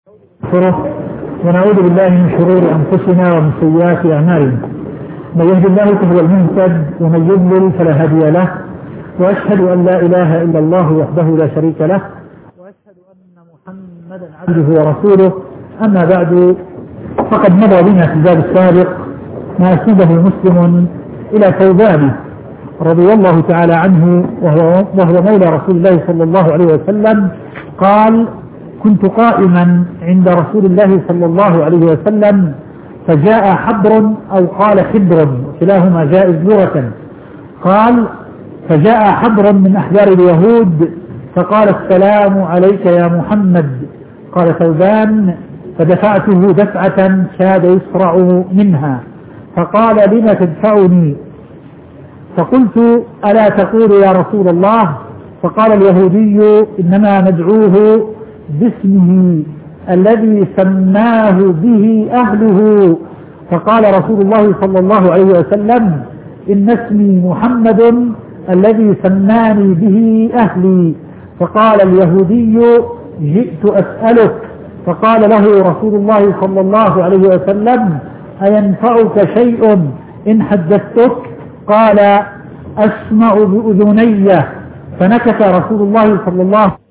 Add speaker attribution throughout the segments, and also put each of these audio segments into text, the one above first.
Speaker 1: ونعوذ بالله من شرور أنفسنا ومن سيئات أعمالنا. من يهد الله فهو المهتد ومن يضلل فلا هادي له، وأشهد أن لا إله إلا الله وحده لا شريك له، وأشهد أن محمدا عبده ورسوله. أما بعد، فقد مضى بنا في الباب السابق ما أسنده مسلم إلى ثوبان رضي الله تعالى عنه وهو مولى رسول الله صلى الله عليه وسلم قال: كنت قائما عند رسول الله صلى الله عليه وسلم فجاء حبر أو قال حبر، كلاهما جائز لغة. قال: فجاء حبر من أحبار اليهود فقال: السلام عليك يا محمد. قال ثوبان: فدفعته دفعة كاد يسرع منها، فقال: لم تدفعني؟ فقلت: ألا تقول يا رسول الله؟ فقال اليهودي: إنما ندعوه باسمه الذي سماه به أهله. فقال رسول الله صلى الله عليه وسلم: إن اسمي محمد الذي سماني به أهلي. فقال اليهودي: جئت أسألك. فقال له رسول الله صلى الله عليه وسلم: أينفعك شيء إن حدثتك؟ قال: أسمع بأذني. فنكث رسول الله صلى الله عليه وسلم: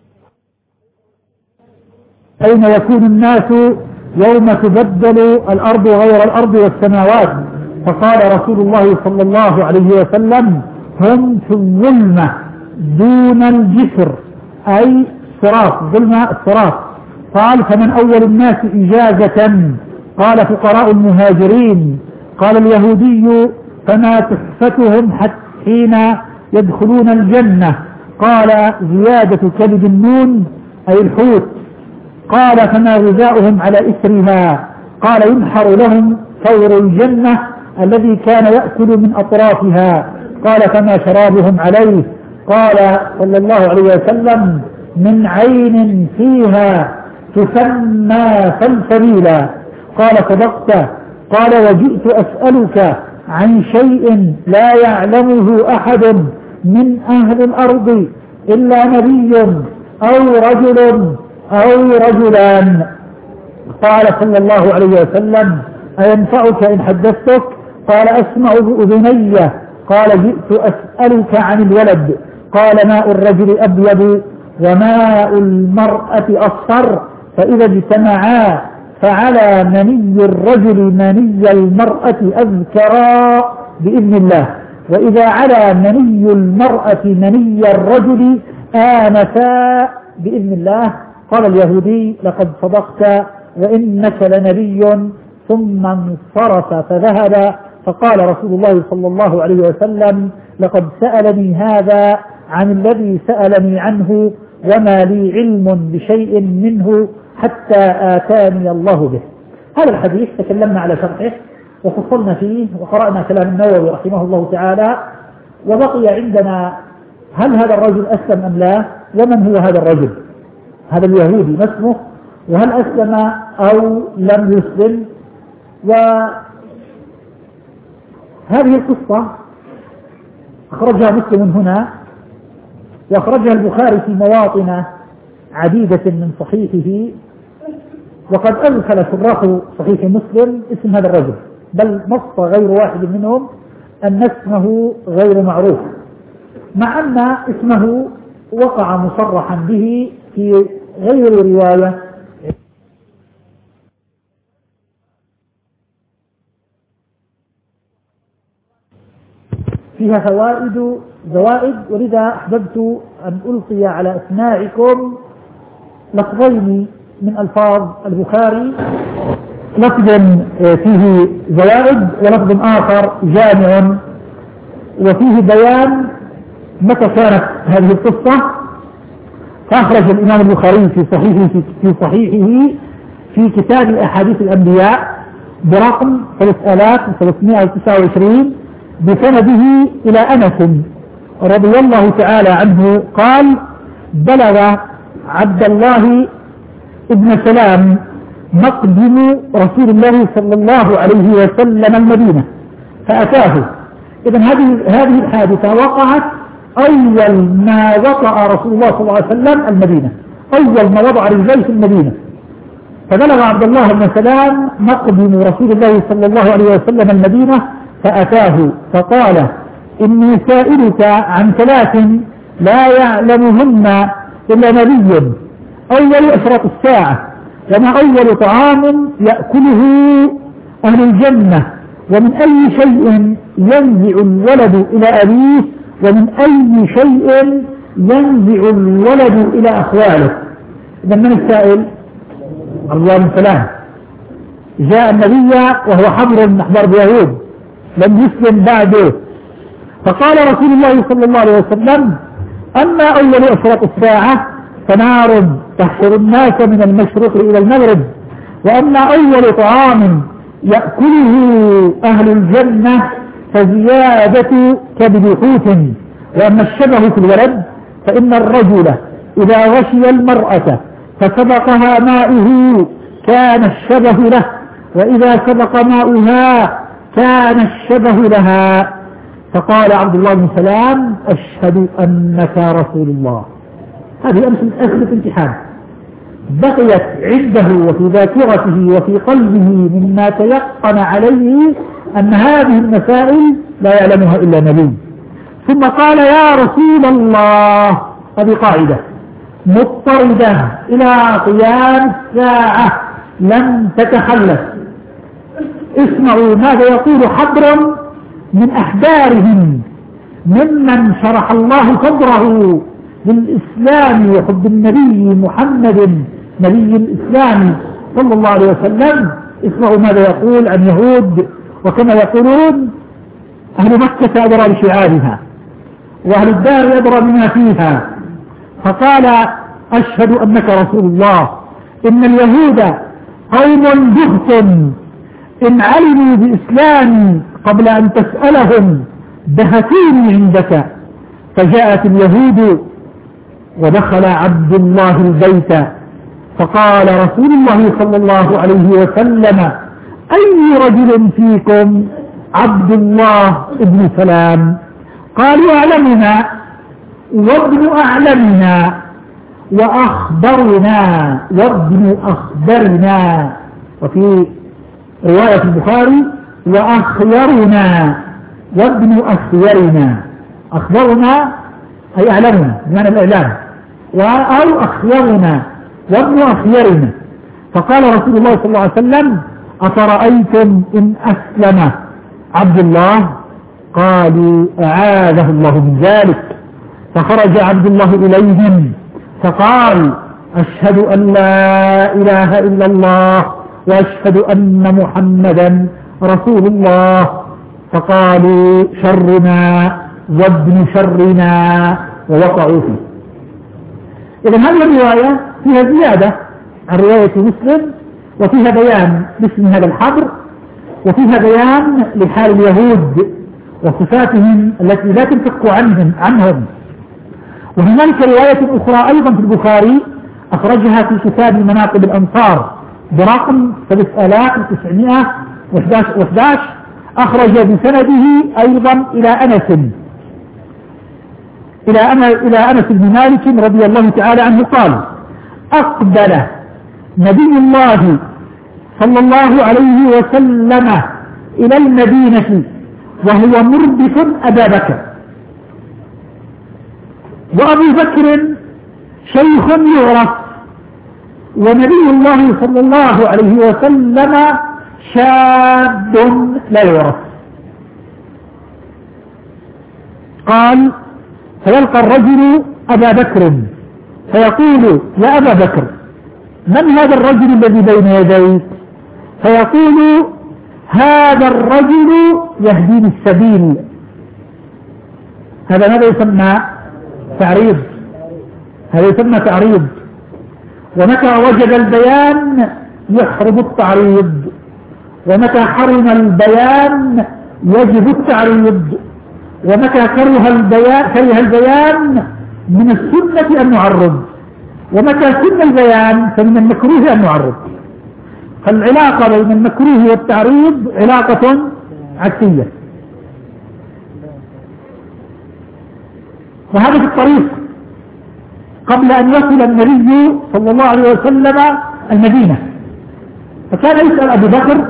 Speaker 1: أين يكون الناس يوم تبدل الأرض غير الأرض والسماوات؟ فقال رسول الله صلى الله عليه وسلم: هم في الظلمة دون الجسر، أي صراط، ظلمة الصراط. قال: فمن أول الناس إجازة؟ قال: فقراء المهاجرين. قال اليهودي: فما تحفتهم حين يدخلون الجنة؟ قال: زيادة كبد النون أي الحوت. قال: فما غذاؤهم على إثرها؟ قال: ينحر لهم ثور الجنة الذي كان يأكل من أطرافها. قال: فما شرابهم عليه؟ قال صلى الله عليه وسلم: من عين فيها تسمى سلسبيلا. قال: صدقت. قال: وجئت أسألك عن شيء لا يعلمه أحد من أهل الأرض إلا نبي أو رجل أو رجلان. قال صلى الله عليه وسلم: أينفعك إن حدثتك؟ قال: أسمع بأذني. قال: جئت أسألك عن الولد. قال: ماء الرجل أبيض وماء المرأة أصفر، فإذا اجتمعا فعلى مني الرجل مني المرأة أذكرا بإذن الله، وإذا على مني المرأة مني الرجل آنسا بإذن الله. قال اليهودي: لقد صدقت وإنك لنبي. ثم انصرف فذهب. فقال رسول الله صلى الله عليه وسلم: لقد سألني هذا عن الذي سألني عنه، وما لي علم بشيء منه حتى آتاني الله به. هذا الحديث تكلمنا على شرحه وفصلنا فيه وقرأنا كلام النووي رحمه الله تعالى، وبقي عندنا: هل هذا الرجل أسلم أم لا؟ ومن هو هذا الرجل؟ هذا اليهودي ما اسمه؟ وهل أسلم أو لم يسلم؟ وهذه القصة أخرجها مسلم هنا، وأخرجها البخاري في مواطن عديدة من صحيحه، وقد أدخل شراح صحيح مسلم اسم هذا الرجل، بل نص غير واحد منهم أن اسمه غير معروف، مع أن اسمه وقع مصرحا به في غير رواية فيها زوائد، ولذا أحببت أن ألقي على أسماعكم لفظين من ألفاظ البخاري، لفظ فيه زوائد ولفظ آخر جامع وفيه بيان متى كانت هذه القصة. فأخرج الإمام البخاري في صحيحه في كتاب أحاديث الأنبياء برقم 3329 بسنده إلى أنس رضي الله تعالى عنه قال: بلغ عبد الله ابن سلام مقدم رسول الله صلى الله عليه وسلم المدينة فأتاه. إذن هذه الحادثة وقعت أول ما وطأ رسول الله صلى الله عليه وسلم المدينة، أول ما وضع رجليه في المدينة. فبلغ عبد الله بن سلام مقدم رسول الله صلى الله عليه وسلم المدينة فأتاه فقال إني سائلك عن ثلاث لا يعلمهن إلا نبي، أول أشراط الساعة، وما أول طعام يأكله أهل الجنة، ومن أي شيء ينزع الولد إلى أبيه، ومن أي شيء ينزع الولد إلى أخواله. إذا من السائل؟ عبد الله بن سلام. جاء النبي وهو حبر من أحبار اليهود لم يسلم بعده، فقال رسول الله صلى الله عليه وسلم أما أول أشراط الساعة فنار تحشر الناس من المشرق إلى المغرب، وأما أول طعام يأكله أهل الجنة فزيادة كبد حوت، وأما الشبه في الولد فإن الرجل إذا غشي المرأة فسبقها ماؤه كان الشبه له، وإذا سبق ماؤها كان الشبه لها. فقال عبد الله بن سلام أشهد أنك رسول الله. هذه أمثلة امتحان بقيت عنده وفي ذاكرته وفي قلبه مما تيقن عليه أن هذه المسائل لا يعلمها إلا نبي. ثم قال يا رسول الله، هذه قاعدة مضطردة إلى قيام الساعة لم تتخلف. اسمعوا ماذا يقول حبر من أحبارهم ممن شرح الله صدره للإسلام وحب النبي محمد نبي الإسلام صلى الله عليه وسلم. اسمعوا ماذا يقول عن يهود، وكما يقولون أهل مكة أدرى بشعارها وأهل الدار أدرى بما فيها. فقال أشهد أنك رسول الله، إن اليهود قوم بهت إن علموا بإسلامي قبل أن تسألهم بهتوني عندك. فجاءت اليهود ودخل عبد الله البيت فقال رسول الله صلى الله عليه وسلم أي رجل فيكم عبد الله ابن سلام؟ قالوا أعلمنا وابن أعلمنا وأخبرنا وابن أخبرنا، وفي رواية البخاري وأخيرنا وابن أخيرنا. أخبرنا أي أعلمنا بمعنى الإعلام، أو أخيرنا وابن أخيرنا. فقال رسول الله صلى الله عليه وسلم أفرأيتم إن أسلم عبد الله؟ قالوا أعاذه الله من ذلك. فخرج عبد الله إليهم فقال أشهد أن لا إله إلا الله وأشهد أن محمدا رسول الله. فقالوا شرنا وابن شرنا ووقعوا فيه. إذن هذه الرواية فيها زيادة عن رواية مسلم، وفيها بيان باسم هذا الحبر، وفيها بيان لحال اليهود وصفاتهم التي لا تنفك عنهم. وهناك رواية أخرى أيضا في البخاري أخرجها في كتاب مناقب الأنصار برقم 3911، أخرج بسنده أيضا إلى أنس بن مالك رضي الله تعالى عنه قال أقبل نبي الله صلى الله عليه وسلم إلى المدينة وهو مردف أبا بكر، وأبو بكر شيخ يعرف، ونبي الله صلى الله عليه وسلم شاب لا يعرف. قال فيلقى الرجل أبا بكر فيقول يا أبا بكر من هذا الرجل الذي بين يديك؟ فيقول هذا الرجل يهديني السبيل. هذا ماذا يسمى؟ تعريض. هذا يسمى تعريض. ومتى وجد البيان يحرم التعريض، ومتى حرم البيان يجب التعريض، ومتى كره البيان من السنة أن نعرض، ومتى سن البيان فمن المكروه أن نعرض. فالعلاقة بين المكروه والتعريض علاقة عكسية. وهذا في الطريق قبل أن يصل النبي صلى الله عليه وسلم المدينة. فكان يسأل أبو بكر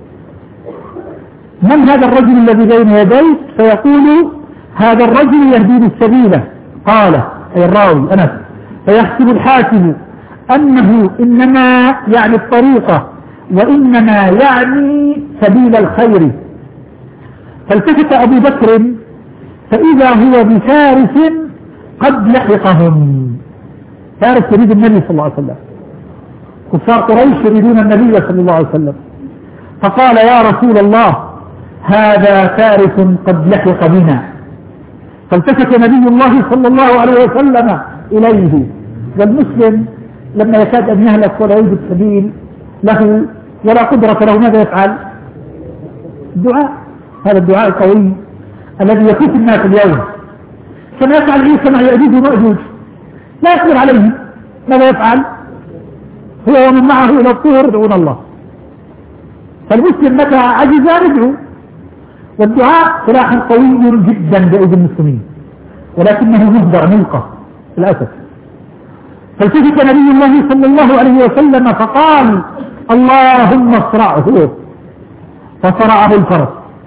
Speaker 1: من هذا الرجل الذي بين يديك؟ فيقول هذا الرجل يهديني السبيل. قال أي الراوي أنس فيحسب الحاسب أنه إنما يعني الطريقة وإنما يعني سبيل الخير. فالتفت أبو بكر فإذا هو بفارس قد لحقهم. فارس يريد النبي صلى الله عليه وسلم، كفار قريش يريدون النبي صلى الله عليه وسلم. فقال يا رسول الله هذا فارس قد لحق بنا. فالتفت نبي الله صلى الله عليه وسلم إليه. والمسلم لما يكاد أن يهلك ولا يوجد سبيل له ولا قدرة له ماذا يفعل؟ الدعاء. هذا الدعاء القوي الذي يخوف الناس اليوم. كما يفعل عيسى مع يأجوج ومأجوج لا يقدر عليهم، ماذا يفعل؟ هو ومن معه إلى الطور يدعون الله. فالمسلم متى عجز يدعو، والدعاء سلاح قوي جدا بأيدي المسلمين ولكنه مهدر ملقى للأسف. فالتفت نبي الله صلى الله عليه وسلم فقال اللهم اصرعه، فصرعه الفرس.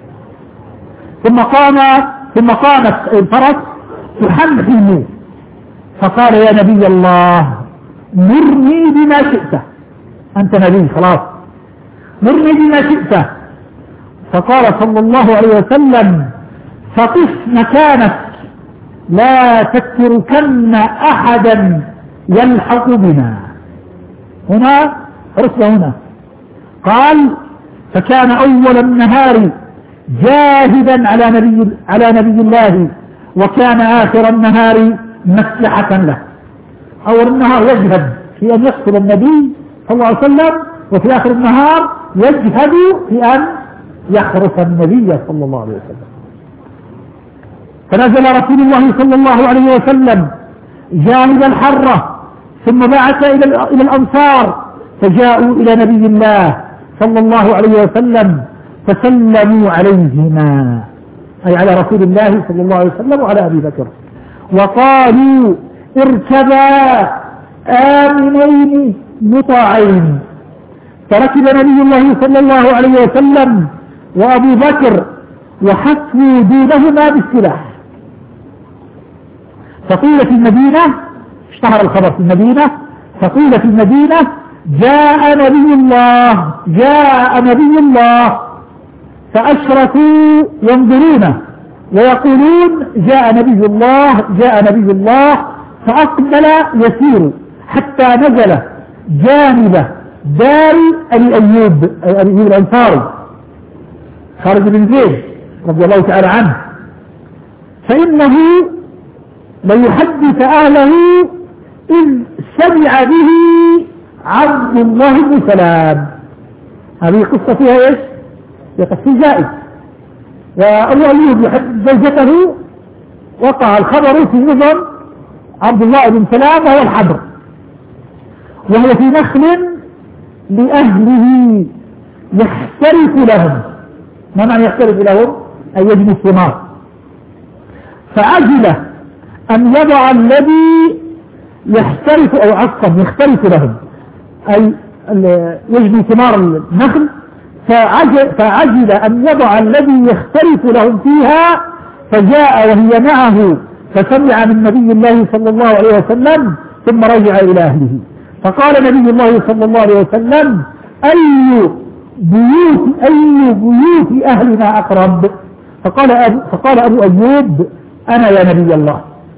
Speaker 1: ثم قامت الفرس تحمحم، فقال يا نبي الله مرني بما شئت، أنت نبي خلاص مرني بما شئت. فقال صلى الله عليه وسلم فقف مكانك لا تتركن أحدا يلحق بنا. هنا رسل هنا قال فكان أول النهار جاهدا على نبي الله، وكان آخر النهار مسلحة له. أول النهار يجهد في أن يقتل النبي صلى الله عليه وسلم، وفي آخر النهار يجهد في أن يحرس النبي صلى الله عليه وسلم. فنزل رسول الله صلى الله عليه وسلم جانب الحرة، ثم بعث إلى الأنصار فجاءوا إلى نبي الله صلى الله عليه وسلم فسلموا عليهما، أي على رسول الله صلى الله عليه وسلم وعلى أبي بكر، وقالوا اركبا آمنين مطاعين. فركب نبي الله صلى الله عليه وسلم وأبو بكر وحسوا دونهما بالسلاح. فقيل في المدينة، اشتهر الخبر في المدينة، فقيل في المدينة جاء نبي الله، فأشركوا ينظرونه ويقولون جاء نبي الله، فأقبل يسير حتى نزل جانب دار أبي أيوب الأنصاري خالد بن زيد رضي الله تعالى عنه، فإنه ليحدث أهله إذ سمع به عبد الله بن سلام. هذه قصة فيها إيش؟ في قصة زائد. وأبو أيوب يحدث زوجته، وقع الخبر في نظم عبد الله بن سلام وهو الحبر، وهو في نخل لأهله يحترف لهم. ما معنى يحترف لهم؟ أي يجني الثمار. فعجل أن يضع الذي يحترف أو عصا يختلف لهم، أي يجني ثمار النخل، فعجل أن يضع الذي يختلف لهم فيها، فجاء وهي معه فسمع من نبي الله صلى الله عليه وسلم ثم رجع إلى أهله. فقال نبي الله صلى الله عليه وسلم أي بيوت أهلنا أقرب؟ فقال أبو أيوب أنا يا نبي الله،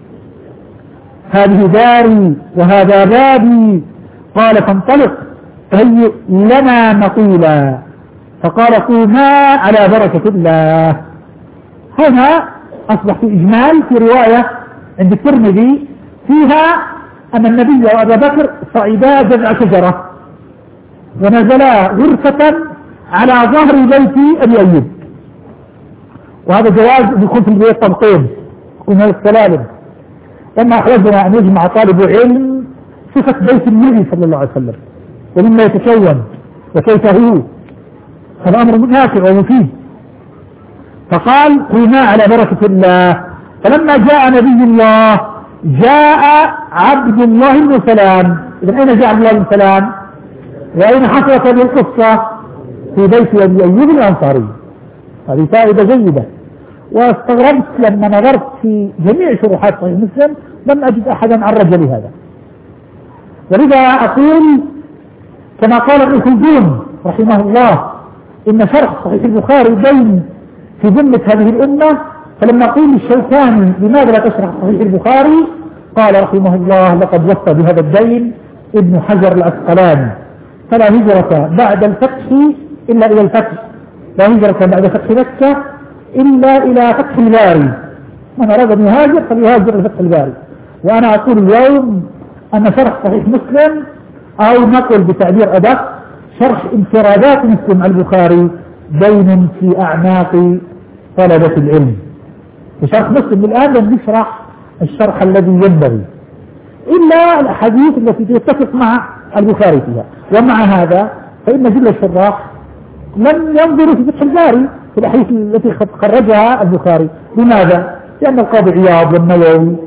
Speaker 1: هذه داري وهذا بابي. قال فانطلق فهيئ لنا مقيلا. فقال قوما على بركة الله. هنا أصبح في إجمال في رواية عند الترمذي فيها أن النبي وأبا بكر صعدا جذع شجرة ونزلا غرفة على ظهر بيت أبي أيوب، وهذا جواز يكون في البيت طبقين، يكون هذا السلالم. لما أحرزنا أن يجمع طالب علم صفة بيت النبي صلى الله عليه وسلم ومما يتكون وكيف هو، هذا أمر نافع ومفيد. فقال قوما على بركة الله. فلما جاء نبي الله جاء عبد الله بن سلام. إذن أين جاء عبد الله بن سلام؟ وأين حصلت هذه القصة؟ في بيت أبي أيوب الأنصاري. هذه فائدة جيدة. واستغربت لما نظرت في جميع شروحات صحيح مسلم لم أجد أحدا عرج لهذا. ولذا أقول كما قال ابن خلدون رحمه الله إن شرح صحيح البخاري دين في ذمة هذه الأمة. فلما قيل الشوكاني لماذا لا تشرح صحيح البخاري قال رحمه الله لقد وفى بهذا الدين ابن حجر العسقلاني. فلا هجرة بعد الفتح إلا إلى الفتح، لا هجرة بعد فتح مكة إلا إلى فتح الباري. من أراد أن يهاجر فليهاجر إلى فتح الباري. وأنا أقول اليوم أن شرح صحيح مسلم أو نقل بتعبير أدق شرح انفرادات مسلم البخاري دين في أعناق طلبة العلم. وشرح مسلم الآن لم نشرح الشرح الذي ينبغي إلا الأحاديث التي تتفق مع البخاري فيها. ومع هذا فإن جل الشراح لم ينظروا في فتح الباري في الأحاديث التي خرجها البخاري. لماذا؟ لأن القاضي عياض والنووي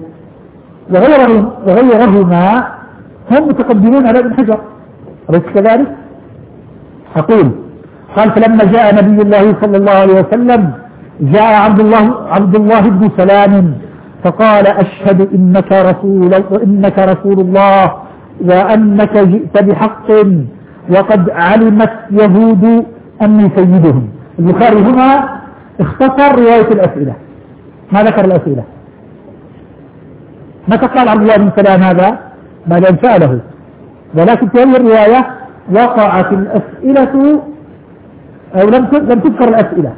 Speaker 1: وغيرهما هم متقدمون على ابن حجر، أليس كذلك؟ أقول قال فلما جاء نبي الله صلى الله عليه وسلم جاء عبد الله بن سلام فقال أشهد إنك رسول الله وأنك جئت بحق وقد علمت يهود أني سيدهم. البخاري هنا اختصر رواية الأسئلة، ما ذكر الأسئلة. متى قال عبد الله بن سلام هذا؟ بعد أن سأله، ولكن في هذه الرواية وقعت الأسئلة أو لم تذكر الأسئلة.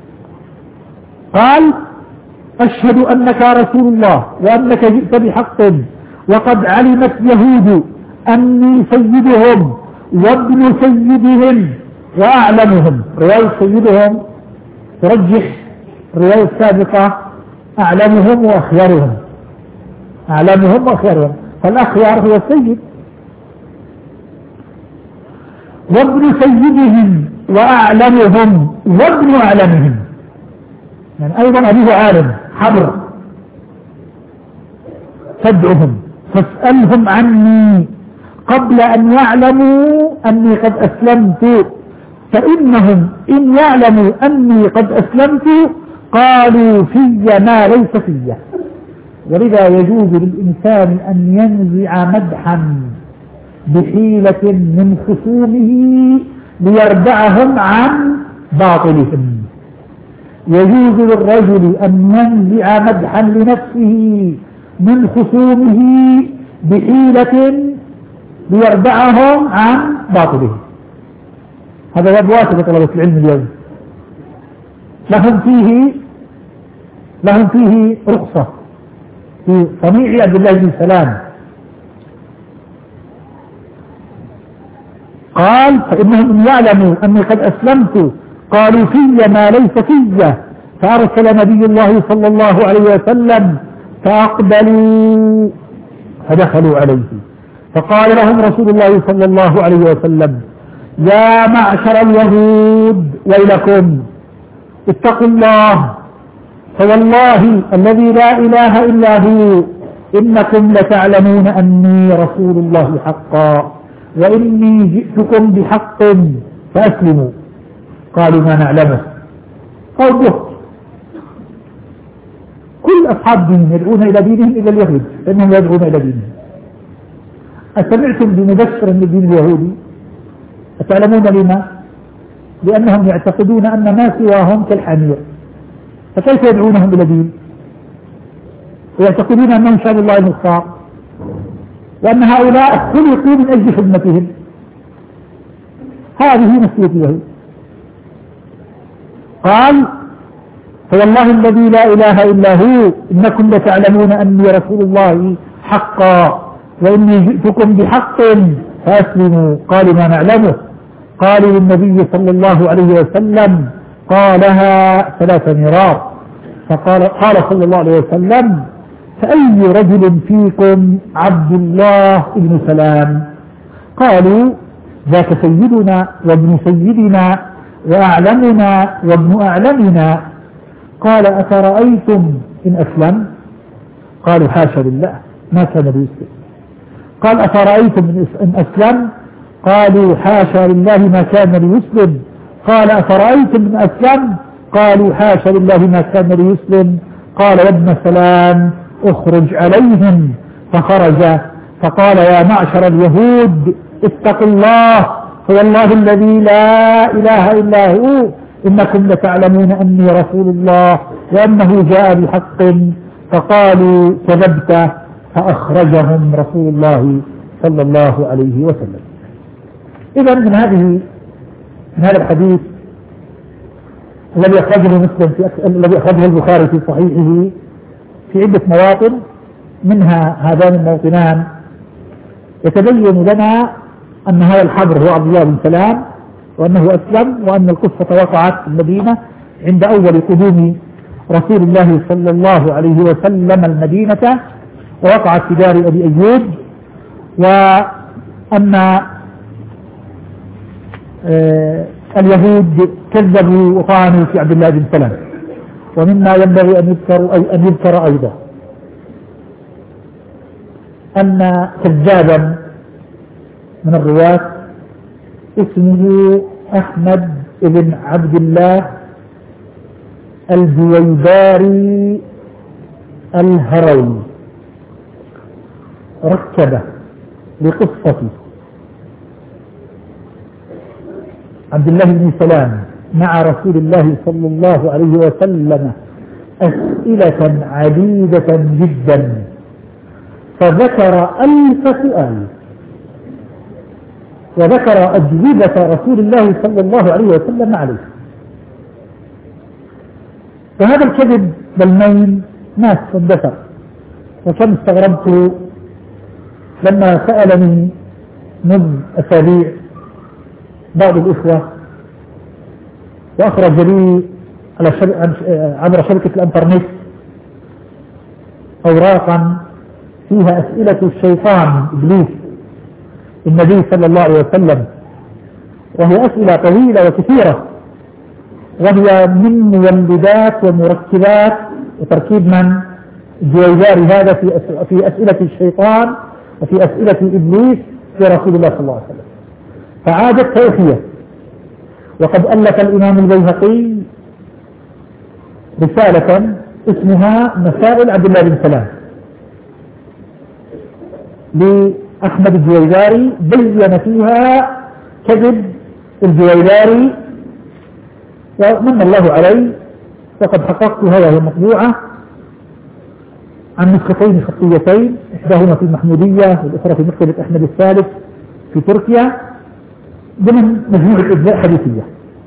Speaker 1: قال أشهد أنك رسول الله وأنك جئت بحق وقد علمت يهود أني سيدهم وابن سيدهم وأعلمهم. رواية سيدهم ترجح الرواية السابقة أعلمهم وأخيارهم، أعلمهم وأخيارهم، فالأخيار هو السيد. وابن سيدهم وأعلمهم وابن أعلمهم، يعني أيضا أبيه عالم حبر. فادعهم فاسألهم عني قبل أن يعلموا أني قد أسلمت، فإنهم إن يعلموا أني قد أسلمت قالوا في ما ليس في. ولذا يجوز للإنسان أن ينزع مدحا بحيلة من خصومه ليردعهم عن باطلهم. يجوز للرجل أن ينزع مدحا لنفسه من خصومه بحيلة ليردعهم عن باطله. هذا باب واسع لطلبة العلم اليوم، لهم فيه رخصة في صنيع عبد الله بن سلام. قال فإنهم إن يعلموا أني قد أسلمت قالوا في ما ليس في. فأرسل نبي الله صلى الله عليه وسلم فأقبلوا فدخلوا عليه فقال لهم رسول الله صلى الله عليه وسلم يا معشر اليهود ويلكم اتقوا الله فوالله الذي لا إله إلا هو إنكم لتعلمون أني رسول الله حقا وإني جئتكم بحق فأسلموا. قالوا ما نعلمه. قالوا كل أصحاب دين يدعون إلى دينهم إلا اليهود لأنهم يدعون إلى دينهم. أسمعتم بمبشر من الدين اليهودي؟ أتعلمون لما؟ لأنهم يعتقدون أن ما سواهم كالحمير، فكيف يدعونهم إلى دين؟ ويعتقدون أنهم شعب الله المختار وأن هؤلاء خلقوا من أجل خدمتهم. هذه نفسية اليهود. قال فوالله الذي لا إله إلا هو إنكم لتعلمون أني رسول الله حقا وإني جئتكم بحق فأسلموا. قالوا ما نعلمه. قالوا للنبي صلى الله عليه وسلم قالها 3 مرات. قال صلى الله عليه وسلم فأي رجل فيكم عبد الله بن سلام؟ قالوا ذاك سيدنا وابن سيدنا وأعلمنا وابن أعلمنا. قال أفرأيتم إن أسلم؟ قالوا حاشا لله ما كان بيسلم. قال أفرأيتم إن أسلم؟ قالوا حاشا لله ما كان ليسلم. قال أفرأيتم من أسلم؟ قالوا حاشا لله ما كان ليسلم. قال يا ابن سلام اخرج عليهم. فخرج فقال يا معشر اليهود اتقوا الله، فوالله الذي لا إله إلا هو إنكم لتعلمون أني رسول الله وأنه جاء بحق. فقالوا كذبت، فأخرجهم رسول الله صلى الله عليه وسلم. إذا من هذا الحديث الذي أخرجه البخاري في صحيحه في عدة مواطن، منها هذان الموطنان، يتبين لنا أن هذا الحبر هو عبد الله بن سلام، وأنه أسلم، وأن القصة وقعت في المدينة عند أول قدوم رسول الله صلى الله عليه وسلم المدينة، ووقعت في دار أبي أيوب، وأن اليهود كذبوا وطعنوا في عبد الله بن سلام. ومما ينبغي أن يذكر أيضا أن كذابا من الرواة اسمه أحمد بن عبد الله الجويباري الهروي، ركب لقصة عبد الله بن سلام مع رسول الله صلى الله عليه وسلم أسئلة عديدة جدا، فذكر 1000 سؤال، وذكر أجوبة رسول الله صلى الله عليه وسلم عليه. فهذا الكذب بالمين ناس صدفة. وكم استغربت لما سألني منذ أسابيع بعض الإخوة وأخرج لي عبر شبكة الإنترنت أوراقا فيها أسئلة الشيطان إبليس النبي صلى الله عليه وسلم، وهي أسئلة طويلة وكثيرة، وهي من مولدات ومركبات وتركيب من الجويباري هذا في أسئلة الشيطان وفي أسئلة إبليس في رسول الله صلى الله عليه وسلم. فعادت توفية. وقد ألف الإمام البيهقي رسالة اسمها مسائل عبد الله بن سلام لأحمد الجويباري، بين فيها كذب الجويباري، ومن الله علي وقد حققتها وهي مطبوعة عن نسختين خطيتين، إحداهما في المحمودية والأخرى في مكتبة أحمد الثالث في تركيا، ضمن مجموعة أجزاء حديثية.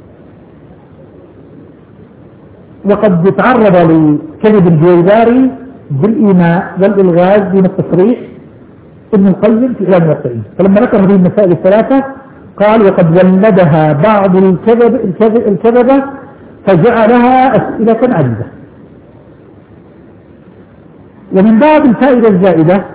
Speaker 1: وقد تعرض لكذب الجويباري بالإيماء والإلغاز دون التصريح ابن القيم في إعلام الموقعين. فلما ذكر هذه المسائل الثلاثة قال وقد ولدها بعض الكذبة فجعلها أسئلة عديدة. ومن باب الفائدة الزائدة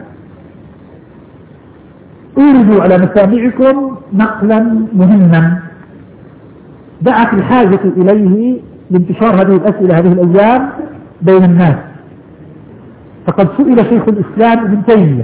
Speaker 1: أورد على مسامعكم نقلا مهما دعت الحاجة إليه لانتشار هذه الأسئلة هذه الأيام بين الناس. فقد سئل شيخ الإسلام ابن تيمية،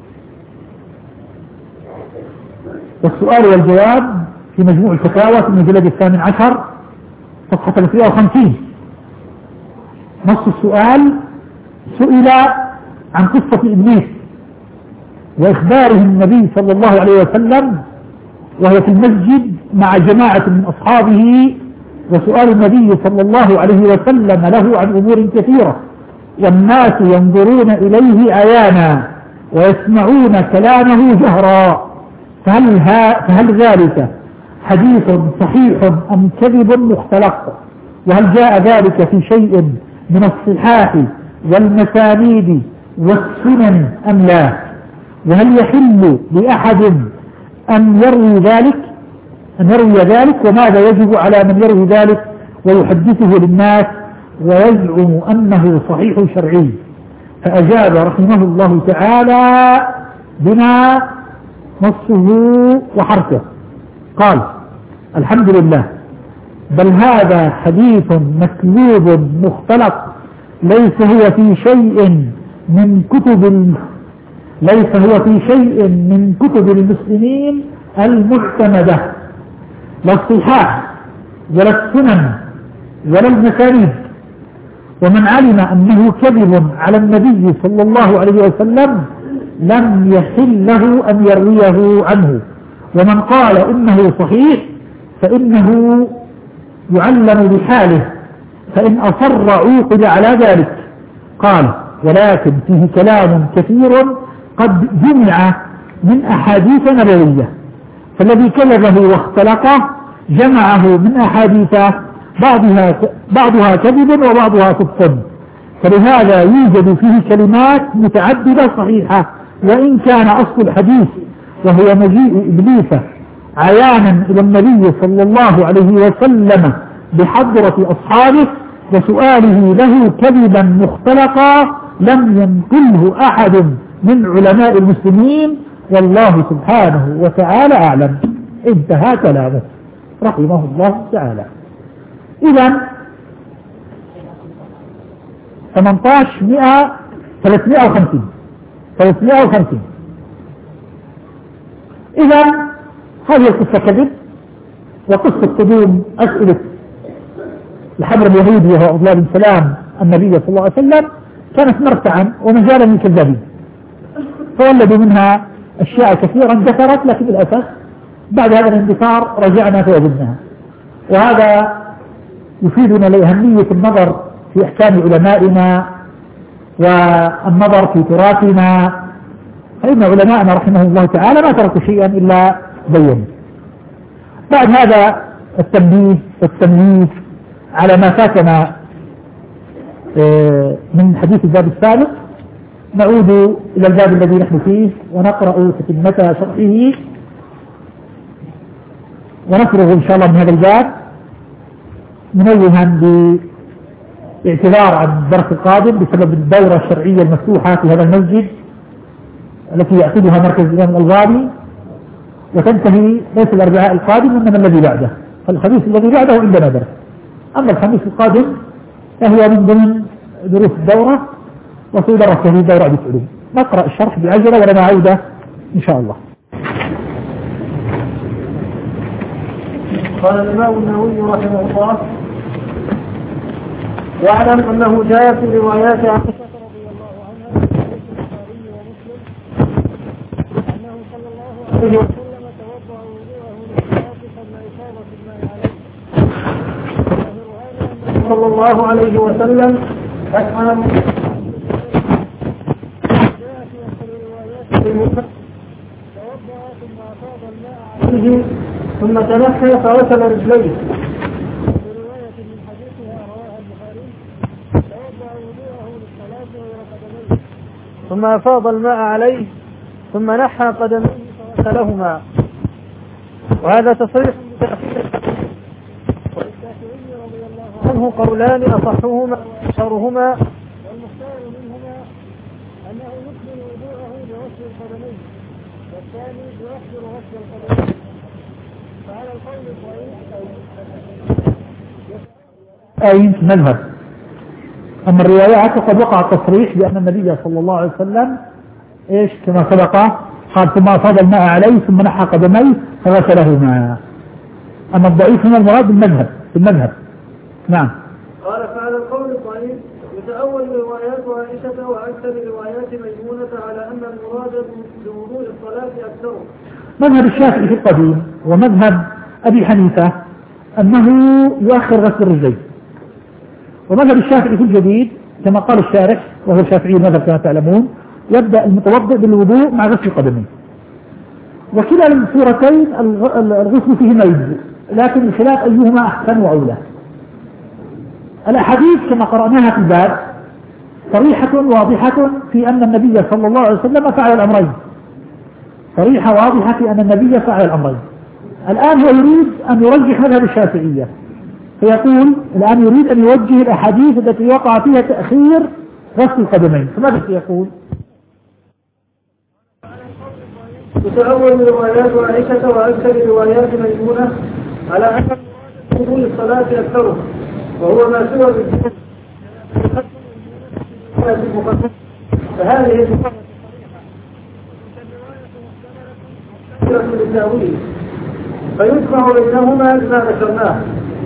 Speaker 1: والسؤال والجواب في مجموع الفتاوى في المجلد 12 صفحة 350. نص السؤال سئل عن قصة إبليس وإخباره النبي صلى الله عليه وسلم وهي في المسجد مع جماعة من أصحابه، وسؤال النبي صلى الله عليه وسلم له عن أمور كثيرة، والناس ينظرون إليه عيانا ويسمعون كلامه جهرا، فهل ذلك حديث صحيح أم كذب مختلق؟ وهل جاء ذلك في شيء من الصحاح والمسانيد والسنن أم لا؟ وهل يحل لأحد أن يروي ذلك وماذا يجب على من يروي ذلك ويحدثه للناس ويزعم أنه صحيح شرعي؟ فأجاب رحمه الله تعالى بما نصه وحرفه. قال الحمد لله، بل هذا حديث مكذوب مختلق، ليس هو في شيء من كتب المسلمين المعتمدة، لا الصحاح ولا السنن ولا المسانيد. ومن علم أنه كذب على النبي صلى الله عليه وسلم لم يحل له أن يرويه عنه. ومن قال إنه صحيح فإنه يعلم بحاله، فإن أصر عوقب على ذلك. قال: ولكن فيه كلام كثير قد جمع من أحاديث نبوية، فالذي كذبه واختلقه جمعه من أحاديث بعضها كذب وبعضها صدق، فلهذا يوجد فيه كلمات متعددة صحيحة، وإن كان أصل الحديث وهو مجيء إبليس عيانا إلى النبي صلى الله عليه وسلم بحضرة أصحابه وسؤاله له كذبا مختلقا لم ينقله أحد من علماء المسلمين، والله سبحانه وتعالى أعلم. انتهى كلامه رحمه الله تعالى. إذن 350. إذن هذه القصة كذب، وقصة قدوم أسئلة الحبر اليهودي وهو عبد الله بن سلام النبي صلى الله عليه وسلم كانت مرتعا ومجالا من كذابين، فولدوا منها أشياء كثيرا اندثرت، لكن للأسف بعد هذا الاندثار رجعنا فوجدناها. وهذا يفيدنا لأهمية النظر في أحكام علمائنا والنظر في تراثنا، فإن علماءنا رحمه الله تعالى ما تركوا شيئا إلا بينوا. بعد هذا التنبيه والتمييز على ما فاتنا من حديث الباب السابق، نعود إلى الباب الذي نحن فيه ونقرأ تتمة شرحه ونفرغ إن شاء الله من هذا الباب، منوها باعتذار عن الدرس القادم بسبب الدورة الشرعية المفتوحة في هذا المسجد التي يعقدها مركز الإمام الألباني، وتنتهي ليس الأربعاء القادم إنما الذي بعده، فالخميس الذي بعده عندنا درس. أما الخميس القادم فهو من ضمن دروس الدورة وسيدرس هذه الدورة عدة علوم. نقرأ الشرح بعجلة ولنا عودة إن شاء الله.
Speaker 2: قال الإمام النووي رحمه الله: واعلم أنه جاء في روايات عائشة رضي الله عنها في البخاري ومسلم أنه صلى الله عليه وسلم توضأ وضوءه للصلاة قبل إفاضة الماء عليه، صلى الله عليه وسلم أكمل توضأ ثم أفاض الماء عليه ثم تنحى فغسل رجليه. في رواية من حديثها رواها البخاري: توضأ وضوءه للصلاة غير قدميه ثم أفاض الماء عليه ثم نحى قدميه فغسلهما. وهذا تصريح بتأخير القدمين. وللشافعي رضي الله عنه قولان أصحهما وأشهرهما، والمختار منهما أنه يكمل وضوءه بغسل القدمين، والثاني يؤخر غسل القدمين. فعلى القول الضعيف
Speaker 1: أي مذهب. أما الروايات فقد وقع التصريح بأن النبي صلى الله عليه وسلم إيش كما سبق قال: ثم أفاض الماء عليه ثم نحى قدميه فغسلهما. أما الضعيف من المراد بالمذهب. نعم.
Speaker 2: قال: فعلى القول الضعيف يتأول روايات عائشة وأكثر روايات ميمونة على أن المراد بوضوء الصلاة أكثر.
Speaker 1: مذهب الشافعي في القديم ومذهب أبي حنيفة أنه يؤخر غسل الرجلين، ومذهب الشافعي في الجديد كما قال الشارح وهو الشافعي المذهب كما تعلمون يبدأ المتوضئ بالوضوء مع غسل القدمين، وكلا الصورتين الغسل فيهما يجزئ، لكن الخلاف أيهما أحسن وأولى. الأحاديث كما قرأناها في الباب صريحة واضحة في أن النبي صلى الله عليه وسلم فعل الأمرين، صريحة واضحة في أن النبي فعل الأمرين. الآن هو يريد أن يرجح مذهب الشافعية، فيقول الآن يريد أن يوجه الأحاديث التي وقع فيها تأخير غسل القدمين، فماذا يقول؟
Speaker 2: تتأول روايات عائشة وأكثر روايات ميمونة على أن وضوء الصلاة أكثره، وهو ما سوى بالجنة فهذه وسيلة للتأويل، فيجمع بينهما بما ذكرناه.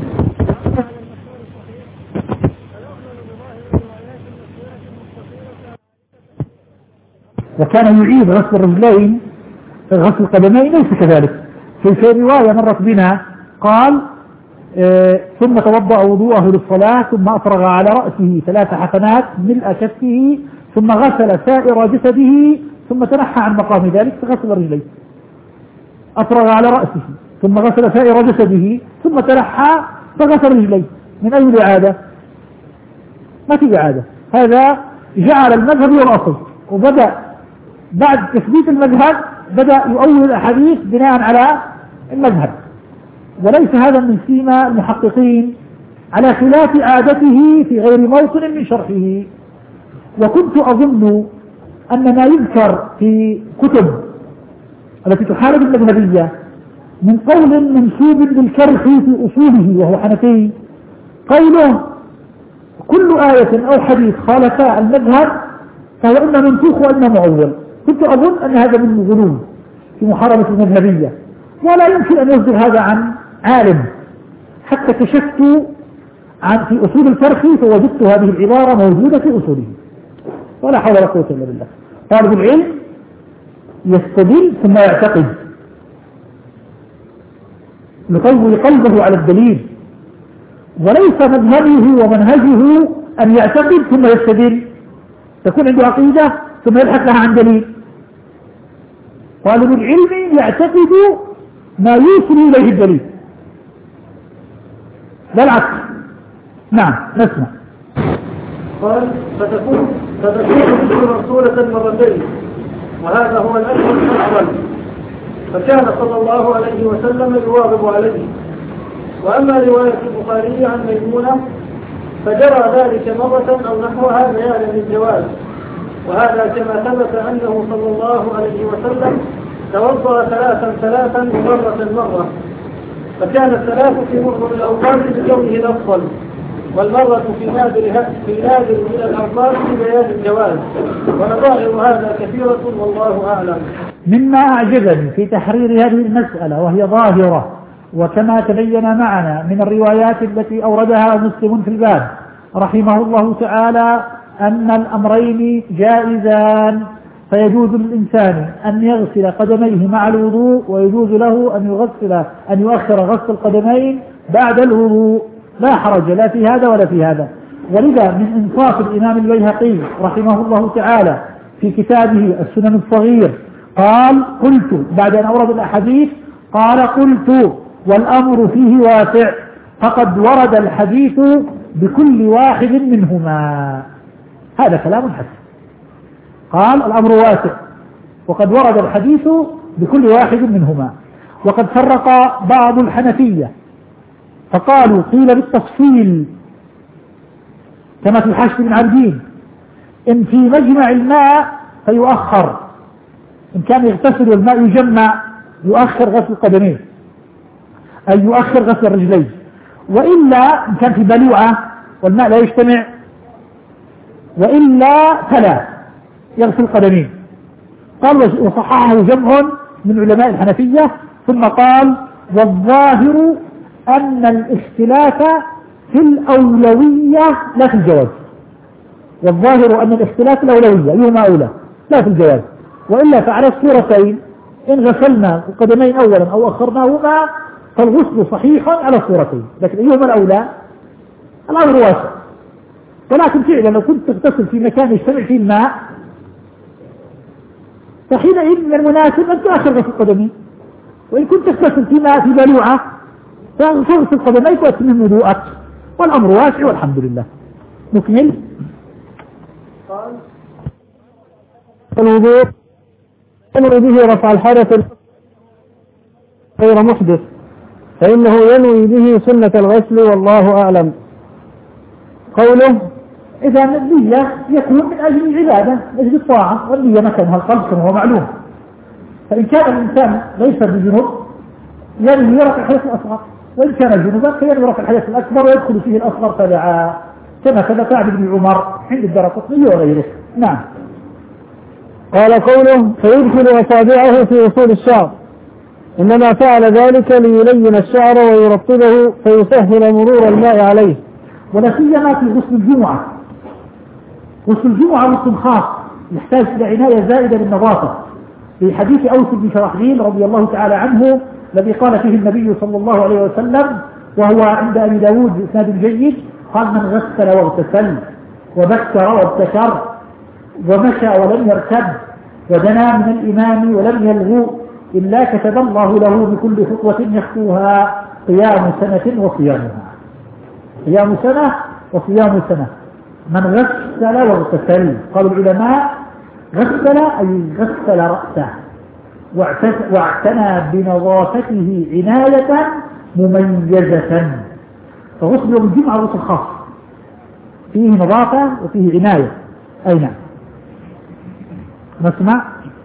Speaker 1: وكان يعيد غسل الرجلين غسل القدمين ليس كذلك. في رواية مرت بنا قال ثم توضأ وضوءه للصلاة ثم أفرغ على رأسه 3 حسنات ملء كفه ثم غسل سائر جسده ثم تنحى عن مقام ذلك فغسل رجليه. أفرغ على رأسه ثم غسل سائر جسده ثم تنحى فغسل رجليه. من أي الإعادة؟ ما في إعادة. هذا جعل المذهب هو الأصل، وبدأ بعد تثبيت المذهب بدأ يؤول الأحاديث بناء على المذهب، وليس هذا من سيما المحققين على خلاف عادته في غير موطن من شرحه. وكنت أظن أن ما يذكر في كتب التي تحارب المذهبية من قول منسوب للكرخ في أصوله وهو حنفي قوله كل آية أو حديث خالفا المذهب فهو إما منسوخ وإما معول. كنت أظن أن هذا من الغلو في محاربة المذهبية، ولا يمكن أن يصدر هذا عن عالم، حتى كشفت عن في أصول الكرخي فوجدت هذه العبارة موجودة في أصوله. ولا حول ولا قوة إلا بالله. طالب العلم يستدل ثم يعتقد، يقوي قلبه على الدليل، وليس مذهبه ومنهجه أن يعتقد ثم يستدل، تكون عنده عقيدة ثم يبحث لها عن دليل. طالب العلم يعتقد ما يوصل إليه الدليل لا العكس. نعم نسمع.
Speaker 2: قال فتكون مرسولة مرتين، وهذا هو الأكثر الأفضل، فكان صلى الله عليه وسلم يواظب عليه. وأما رواية البخاري عن ميمونة فجرى ذلك مرة أو نحوها بيانا للجواز، وهذا كما ثبت أنه صلى الله عليه وسلم توضأ 3 ومرة، فكان الثلاث في معظم الأوقات بكونه الأفضل، والمرة في نادر من الأوقات ببيان الجواز، ونظائر هذا كثيرة والله أعلم.
Speaker 1: مما أعجبني في تحرير هذه المسألة وهي ظاهرة وكما تبين معنا من الروايات التي أوردها مسلم في الباب رحمه الله تعالى أن الأمرين جائزان، فيجوز للإنسان أن يغسل قدميه مع الوضوء، ويجوز له أن يؤخر غسل القدمين بعد الوضوء، لا حرج لا في هذا ولا في هذا. ولذا من إنصاف الإمام البيهقي رحمه الله تعالى في كتابه السنن الصغير قال قلت بعد أن أورد الأحاديث قال قلت والأمر فيه واسع، فقد ورد الحديث بكل واحد منهما. هذا كلام حسن. قال الأمر واسع وقد ورد الحديث بكل واحد منهما. وقد فرق بعض الحنفية فقالوا قيل بالتفصيل كما في حاشية ابن عابدين إن في مجمع الماء فيؤخر، إن كان يغتسل والماء يجمع يؤخر غسل القدمين أي يؤخر غسل الرجلين، وإلا إن كان في بلوعة والماء لا يجتمع وإلا فلا يغسل القدمين. قال وصححه جمع من علماء الحنفية. ثم قال والظاهر أن الاختلاف في الأولوية لا في الجواز. والظاهر أن الاختلاف الأولوية أيهما أولى لا في الجواز، وإلا فعلى الصورتين إن غسلنا القدمين أولا أو أخرناهما فالغسل صحيح على الصورتين، لكن أيهما الأولى؟ الأمر واسع. ولكن فعلا لو كنت تغتسل في مكان يجتمع فيه الماء فحينئذ من المناسب أن تؤخر غسل القدمين، وإن كنت تغتسل في ماء في بلوعة فغسل القدمين وأتمم وضوءك، والأمر واسع والحمد لله. نكمل.
Speaker 2: قال
Speaker 3: الوضوء ينوي به رفع الحدث غير محدث، فإنه ينوي به سنة الغسل والله أعلم. قوله
Speaker 1: إذا النية يكون من أجل العبادة من أجل الطاعة، والنية مكانها القلب كما هو معلوم. فإن كان الإنسان ليس بجنوب ينوي رفع الحدث الأصغر، وإن كان جنوبا فينوي رفع الحدث الأكبر ويدخل فيه الأصغر تبعا، كما كان ابن عمر عند الدرقطني وغيره. نعم.
Speaker 3: قال قوله فيدخل أصابعه في أصول الشعر، إنما فعل ذلك ليلين الشعر ويرطبه فيسهل مرور الماء عليه.
Speaker 1: ولا سيما في غسل الجمعة. غسل الجمعة غسل خاص يحتاج إلى عناية زائدة بالنظافة، في حديث أوس بن شرحبيل رضي الله تعالى عنه الذي قال فيه النبي صلى الله عليه وسلم وهو عند أبي داود بإسناد جيد، قال: من غسل واغتسل وبكر وابتكر ومشى ولم يركب ودنا من الإمام ولم يلغو إلا كتب الله له بكل خطوة يخطوها قيام سنة وصيامها. قيام سنة وصيام سنة. من غسل واغتسل، قال العلماء: غسل أي غسل رأسه واعتنى بنظافته عناية مميزة. فغسل يوم الجمعة غسل خاص فيه نظافة وفيه عناية. أي نعم. نسمع.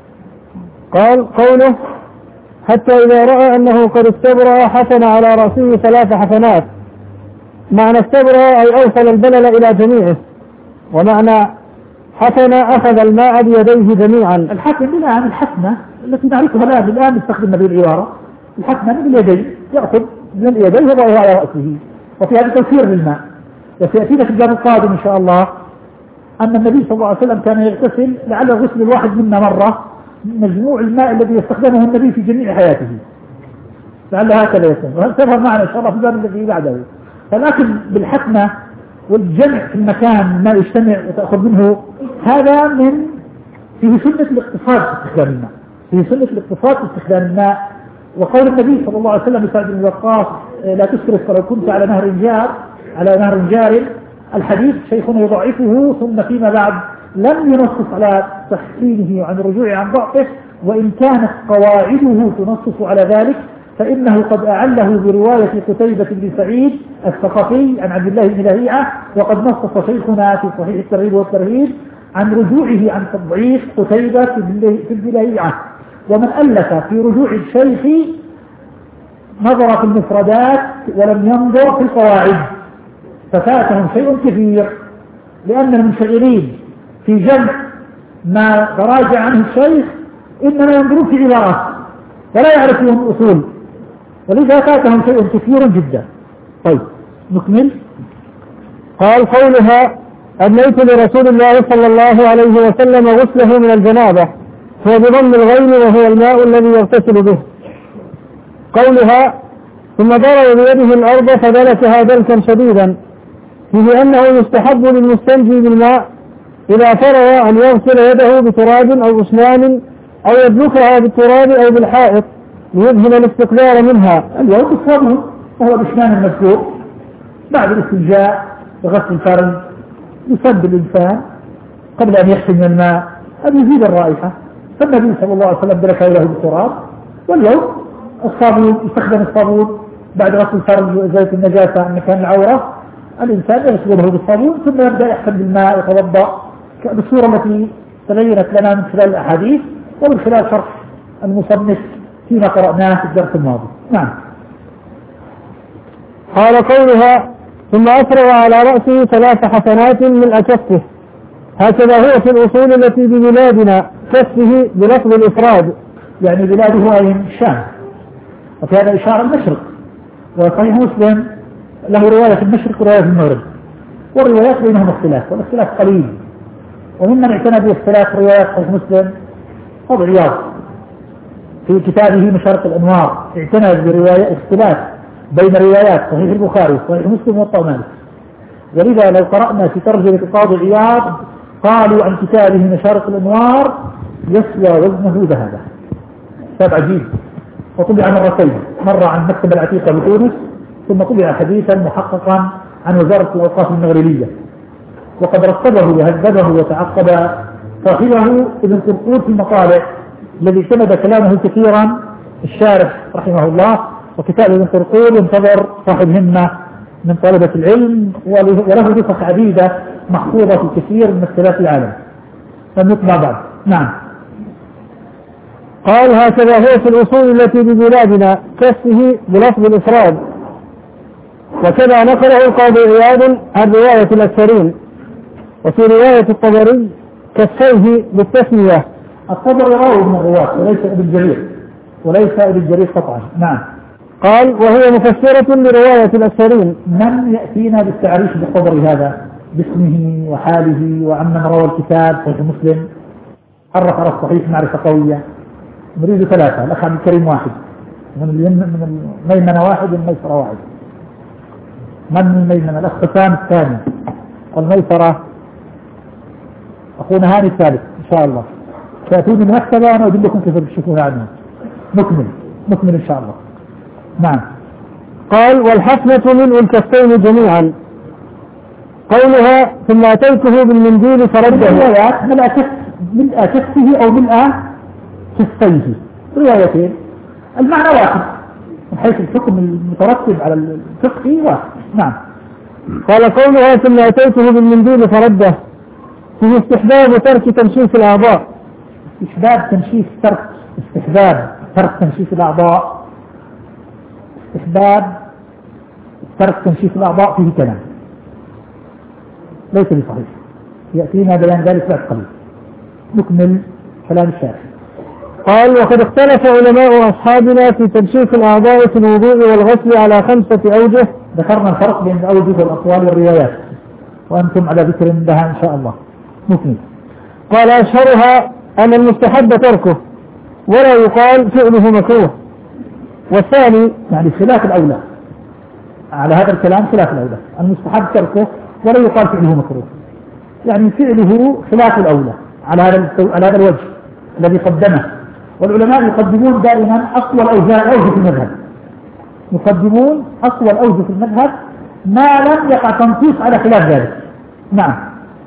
Speaker 3: قال: قوله: حتى إذا رأى أنه قد استبرأ حسن على رأسه 3 حسنات. معنى استبرأ أي أوصل البلل إلى جميعه، ومعنى حسن أخذ الماء بيديه جميعا.
Speaker 1: الحسن الآن الحسنة التي نعرفها الآن نستخدم به العبارة. الحسنة من اليدين، يأخذ من اليدين ويضعها على رأسه، وفي هذا توفير للماء. وسيأتينا في الجانب القادم إن شاء الله أن النبي صلى الله عليه وسلم كان يغتسل لعل غسل الواحد منا مرة مجموع الماء الذي يستخدمه النبي في جميع حياته، لعل هكذا يكون، وسيظهر معنا إن شاء الله في الباب الذي بعده. فلكن بالحسنة والجمع في المكان ما يجتمع وتأخذ منه، هذا من فيه سنة الاقتصاد في استخدام الماء، فيه سنة الاقتصاد في استخدام الماء. وقول النبي صلى الله عليه وسلم لسعد بن وقاص: لا تسرف ولو كنت على نهر جار. الحديث شيخنا يضعفه، ثم فيما بعد لم ينصف على تحسينه عن الرجوع عن ضعفه، وإن كانت قواعده تنصف على ذلك، فإنه قد أعله برواية قتيبة بن سعيد الثقفي عن عبد الله بن لهيعة، وقد نصف شيخنا في صحيح الترغيب والترهيب عن رجوعه عن تضعيف قتيبة بن لهيعة. ومن ألف في رجوع الشيخ نظر في المفردات ولم ينظر في القواعد، ففاتهم شيء كثير، لأن المنشغلين في جمع ما تراجع عنه الشيخ إنما ينظرون في عبارات ولا يعرفون الأصول، ولذا فاتهم شيء كثير جدا. طيب نكمل.
Speaker 3: قال: قولها: أدنيت لرسول الله صلى الله عليه وسلم غسله من الجنابة، هو بضم الغين وهو الماء الذي يغتسل به. قولها: ثم ضرب بيده الأرض فدلكها دلكا شديدا، فيه أنه يستحب للمستنجي بالماء إذا فرغ أن يغسل يده بتراب أو أسنان أو يدلكها بالتراب أو بالحائط ليذهب الاستقبال منها.
Speaker 1: اليوم الصابون وهو بشنان المسلوق بعد الاستنجاء وغسل الفرج يصب الإنسان قبل أن يحسن من الماء أن يزيد الرائحة، فالنبي صلى الله عليه وسلم دلك يده بالتراب. واليوم الصابون يستخدم الصابون بعد غسل الفرج وإزالة النجاسة عن مكان العورة، الإنسان يغسله بالصابون ثم يبدأ يحسن بالماء ويتوضأ بالصورة التي تبينت لنا من خلال الأحاديث ومن خلال شرح المصنف فيما قرأناه في الدرس الماضي. نعم.
Speaker 3: قال: قولها: ثم أفرغ على رأسه 3 حسنات من أكفه. هكذا هو في الأصول التي ببلادنا، كفه بلفظ الإفراد،
Speaker 1: يعني بلاده أين؟ الشام، وفي هذا إشارة المشرق، وصحيح مسلم له رواية في المشرق ورواية في المغرب، والروايات بينهم اختلاف، والاختلاف قليل. وممن اعتنى باختلاف روايات صحيح مسلم أبو عياض في كتابه مشارق الأنوار، اعتنى برواية اختلاف بين روايات صحيح البخاري وصحيح مسلم والطبراني. ولذا لو قرأنا في ترجمة القاضي عياض قالوا عن كتابه مشارق الأنوار يسوى وزنه ذهبا، كتاب عجيب، وطبع مرتين، مرة عن مكتب العتيقة بتونس، ثم طبع حديثا محققا عن وزارة الأوقاف المغربية، وقد رتبه وهذبه وتعقب صاحبه ابن قرقور في المطالع الذي اعتمد كلامه كثيرا الشارح رحمه الله. وكتاب ابن قرقور ينتظر صاحب همة من طلبة العلم، وله نسخ عديدة محفوظة في كثير من مكتبات العالم، فنطبع بعد. نعم.
Speaker 3: قال: هكذا هو في الأصول التي ببلادنا، كفه بلفظ الإفراد. وكذا نقله القاضي عياض عن رواية الأكثرين. وفي رواية الطبري: كفيه بالتسمية.
Speaker 1: الطبري راوي من الرواة وليس ابن جرير، وليس ابن جرير قطعا. نعم.
Speaker 3: قال وهي مفسرة لرواية الأكثرين.
Speaker 1: من يأتينا بالتعريف بقدر هذا باسمه وحاله وعمن روى الكتاب صحيح مسلم عرف على الصحيح معرفة قوية. نريد ثلاثة. الأخ عبد الكريم واحد، من الميمنة واحد والميسرة واحد. من الميمنة؟ الأخ حسام الثاني، والميسرة أخونا هاني الثالث. إن شاء الله تأتون المكتبة وأنا أجيب لكم كيف تشوفون عنه. نكمل إن شاء الله. نعم.
Speaker 3: قال والحفنة ملء الكفين جميعا. قولها ثم أتيته بالمنديل فرده.
Speaker 1: الروايات ملء كفه أو ملء كفيه، روايتين المعنى واحد من حيث الحكم المترتب على الفقه واحد. نعم.
Speaker 3: قال قولها ثم أتيته بالمنديل فرده فيه استحباب ترك تنشيف الأعضاء.
Speaker 1: استحباب ترك تنشيف الأعضاء. استحباب ترك تنشيف الأعضاء فيه كلام ليس بصحيح، يأتينا بيان ذلك بعد قليل. نكمل كلام الشارح.
Speaker 3: قال وقد اختلف علماء أصحابنا في تنشيف الأعضاء في الوضوء والغسل على 5 أوجه.
Speaker 1: ذكرنا الفرق بين أوجه الأقوال والروايات وأنتم على ذكر لها إن شاء الله. نكمل.
Speaker 3: قال أشهرها أن المستحب تركه ولا يقال فعله مكروه. والثاني
Speaker 1: يعني خلاف الأولى على هذا الكلام، خلاف الأولى المستحب تركه ولا يقال فعله مكروه، يعني فعله خلاف الأولى على هذا الوجه الذي قدمه. والعلماء يقدمون دائما أقوى الأوجه في المذهب، يقدمون أقوى الأوجه في المذهب ما لم يقع تنصيص على خلاف ذلك. نعم.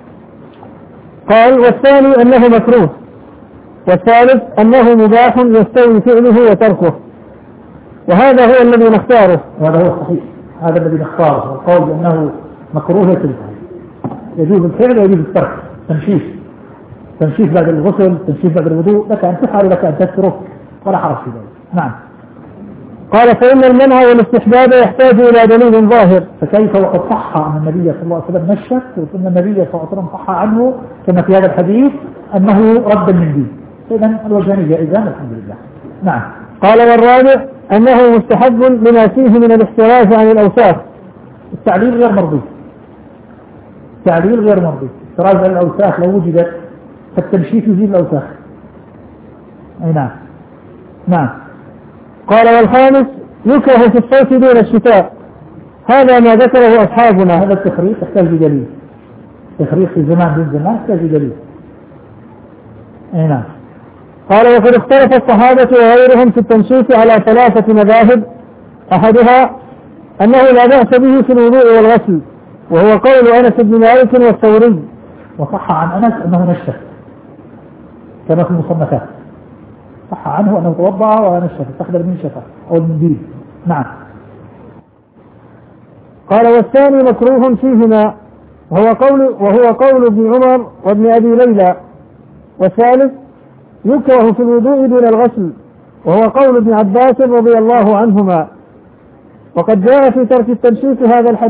Speaker 3: قال والثاني أنه مكروه، والثالث أنه مباح يستوي فعله وتركه، وهذا هو الذي نختاره.
Speaker 1: وهذا هو الصحيح، هذا الذي نختاره. والقول بأنه مكروه ليس بصحيح، يجوز الفعل ويجوز الترك. تنشيف بعد الغسل، تنشيف بعد الوضوء، لك أن تفعل ولك أن تترك ولا حرج في ذلك. نعم.
Speaker 3: قال فإن المنع والاستحباب يحتاج إلى دليل ظاهر.
Speaker 1: فكيف وقد صح أن النبي صلى الله عليه وسلم نشف، وأن النبي صلى الله عليه وسلم صح عنه كما في هذا الحديث أنه رد المنديل. إذن الوجهان جائزان الحمد لله. نعم.
Speaker 3: قال والرابع أنه مستحب لما فيه من الاحتراز عن الأوساخ.
Speaker 1: التعليل غير مرضي، احتراز عن الأوساخ لو وجدت فالتنشيف يزيل الأوساخ. أي نعم.
Speaker 3: قال والخامس يكره في الصيف دون الشتاء، هذا ما ذكره أصحابنا.
Speaker 1: هذا التخريج يحتاج دليل، تخريج في زمان دون زمان يحتاج دليل. أي نعم.
Speaker 3: قال وقد اختلف الصحابة وغيرهم في التنشيف على 3 مذاهب. أحدها أنه لا بأس به في الوضوء والغسل، وهو قول أنس بن مالك والثوري.
Speaker 1: وصح عن أنس أنه نشف كما في المصنفات، صح عنه أنه توضأ ونشف، استخدم المنشفة أو المنديل. نعم.
Speaker 3: قال والثاني مكروه فيهما، وهو قول ابن عمر وابن أبي ليلى. والثالث يكره في الوضوء دون الغسل، وهو قول ابن عباس رضي الله عنهما. وقد جاء في ترك التنشيف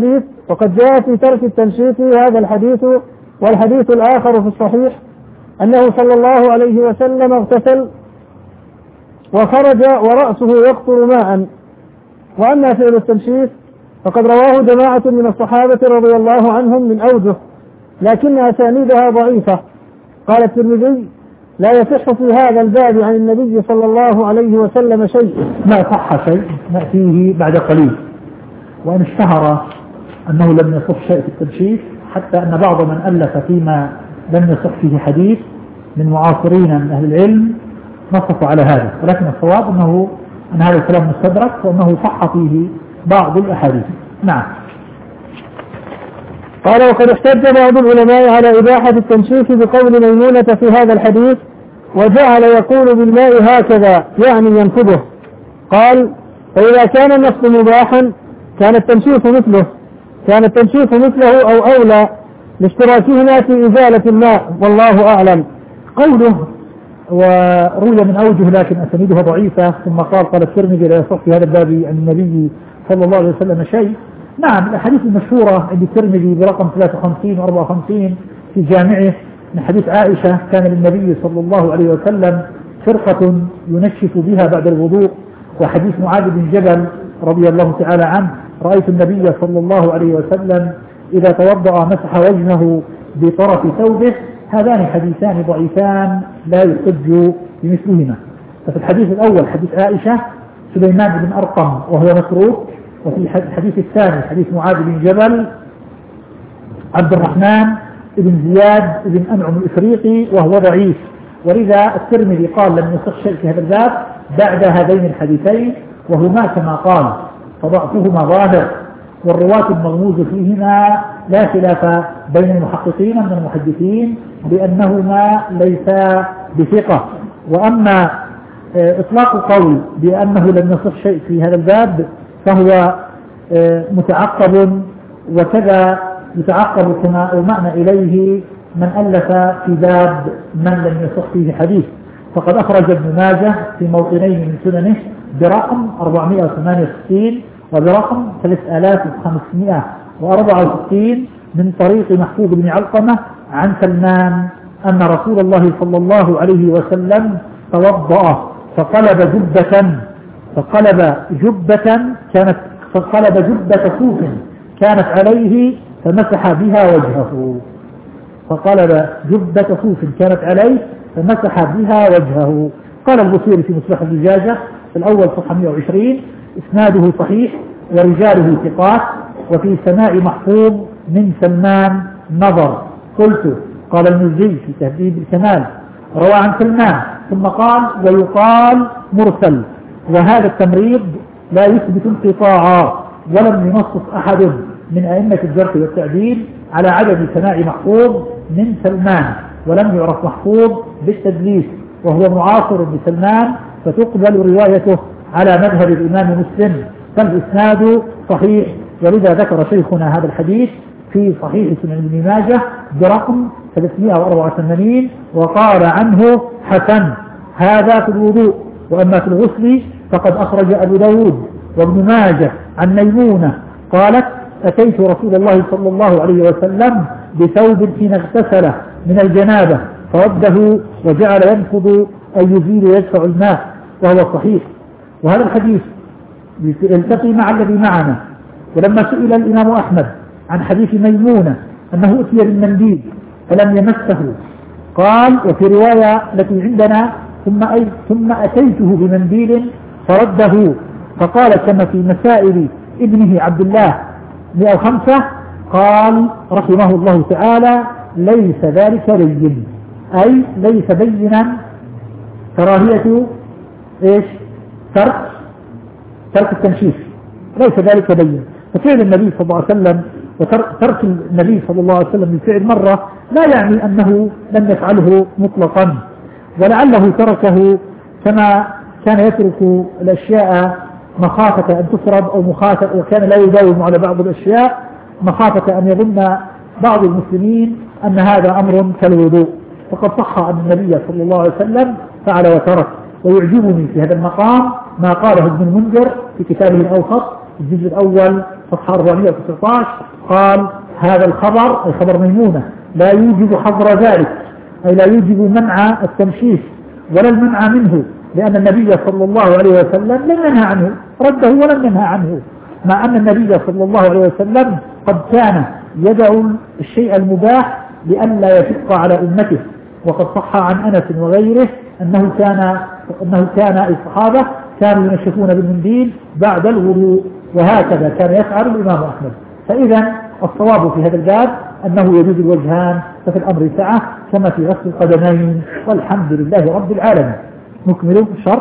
Speaker 3: هذا الحديث والحديث الآخر في الصحيح أنه صلى الله عليه وسلم اغتسل وخرج ورأسه يقطر ماء. وأما فعل التنشيف فقد رواه جماعة من الصحابة رضي الله عنهم من أوجه، لكن أسانيدها ضعيفة. قال الترمذي لا يصح في هذا الباب عن النبي صلى الله عليه وسلم شيء.
Speaker 1: ما صح شيء نأتيه بعد قليل. وإن اشتهر أنه لم يصح شيء في التنشيف، حتى أن بعض من ألف فيما لم يصح فيه حديث من معاصرين من أهل العلم نصف على هذا، ولكن الصواب أن هذا الكلام مستدرك وأنه صح فيه بعض الأحاديث. نعم.
Speaker 3: قال وقد احتج بعض العلماء على إباحة التنشيف بقول ميمونة في هذا الحديث، وجعل يقول بالماء هكذا يعني ينفضه. قال فإذا كان النفض مباحا كان التنشيف مثله أو أولى لاشتراكهما في إزالة الماء، والله أعلم.
Speaker 1: قوله وروي من أوجه لكن أسانيدها ضعيفة، ثم قال الترمذي لا يصح في هذا الباب عن النبي صلى الله عليه وسلم شيء. نعم. الأحاديث المشهورة عند الترمذي برقم 53 و54 في جامعه من حديث عائشة كان للنبي صلى الله عليه وسلم فرقة ينشف بها بعد الوضوء، وحديث معاذ بن جبل رضي الله تعالى عنه: رأيت النبي صلى الله عليه وسلم إذا توضأ مسح وجهه بطرف ثوبه. هذان حديثان ضعيفان لا يحتج بمثلهما. ففي الحديث الأول حديث عائشة سليمان بن أرقم وهو متروك، وفي الحديث الثاني حديث معاذ بن جبل عبد الرحمن بن زياد بن أنعم الإفريقي وهو ضعيف، ولذا الترمذي قال لم يصح شيء في هذا الباب بعد هذين الحديثين، وهما كما قال فضعفهما ظاهر، والرواة المغموز فيهما لا خلاف بين المحققين من المحدثين بأنهما ليسا بثقة. وأما إطلاق قول بأنه لم يصح شيء في هذا الباب فهو متعقب، وكذا يتعقب كما أومأنا إليه من ألف في باب من لم يصح فيه حديث. فقد أخرج ابن ماجه في موطنين من سننه برقم 468 وبرقم 3564 من طريق محفوظ بن علقمة عن سلمان أن رسول الله صلى الله عليه وسلم توضأ فقلب جبة صوف كانت عليه فمسح بها وجهه. قال البصيري في مصباح الزجاجة في الأول صفحة 120: إسناده صحيح ورجاله ثقات، وفي سماع محفوظ من سلمان نظر. قلت: قال المزي في تهذيب الكمال: روى عن سلمان، ثم قال: ويقال مرسل. وهذا التمريض لا يثبت انقطاعا، ولم ينصص أحد من أئمة الجرح والتعديل على عدد سماع محفوظ من سلمان، ولم يعرف محفوظ بالتدليس، وهو معاصر بسلمان، فتقبل روايته على مذهب الإمام مسلم، فالإسناد صحيح. ولذا ذكر شيخنا هذا الحديث في صحيح سنن ابن ماجه برقم 384 وقال عنه حسن. هذا في الوضوء. وأما في الغسل فقد أخرج أبو داود وابن ماجه عن ميمونة قالت: أتيت رسول الله صلى الله عليه وسلم بثوب حين اغتسل من الجنابة فرده وجعل ينفض أي يزيل ويدفع الماء، وهو صحيح. وهذا الحديث يلتقي مع الذي معنا. ولما سئل الإمام أحمد عن حديث ميمونة أنه أتي بالمنديل فلم يمسه، قال: وفي رواية التي عندنا: ثم أتيته بمنديل فرده، فقال كما في مسائل ابنه عبد الله 105 قال رحمه الله تعالى: ليس ذلك بين، أي ليس بينا كراهية ترك التنشيف، ليس ذلك بين. ففعل النبي صلى الله عليه وسلم وترك النبي صلى الله عليه وسلم للفعل مرة لا يعني أنه لم يفعله مطلقا، ولعله تركه كما كان يترك الأشياء مخافة أن تفرض أو مخافة، وكان لا يداوم على بعض الأشياء مخافة أن يظن بعض المسلمين أن هذا أمر كالوضوء. فقد صح أن النبي صلى الله عليه وسلم فعل وترك. ويعجبني في هذا المقام ما قاله ابن المنذر في كتابه الأوسط الجزء الأول صفحة 419 قال: هذا الخبر أي خبر ميمونة لا يوجب حظر ذلك، أي لا يوجب منع التنشيف ولا المنع منه، لأن النبي صلى الله عليه وسلم لم ينهى عنه، رده ولم ينهى عنه، مع أن النبي صلى الله عليه وسلم قد كان يدعو الشيء المباح لئلا يشق على أمته. وقد صح عن أنس وغيره أنه كان الصحابة كانوا ينشفون بالمنديل بعد الوضوء، وهكذا كان يفعل الإمام أحمد. فإذا الصواب في هذا الباب أنه يجوز الوجهان، ففي الأمر سعة كما في غسل القدمين، والحمد لله رب العالمين. نكمل الشرح.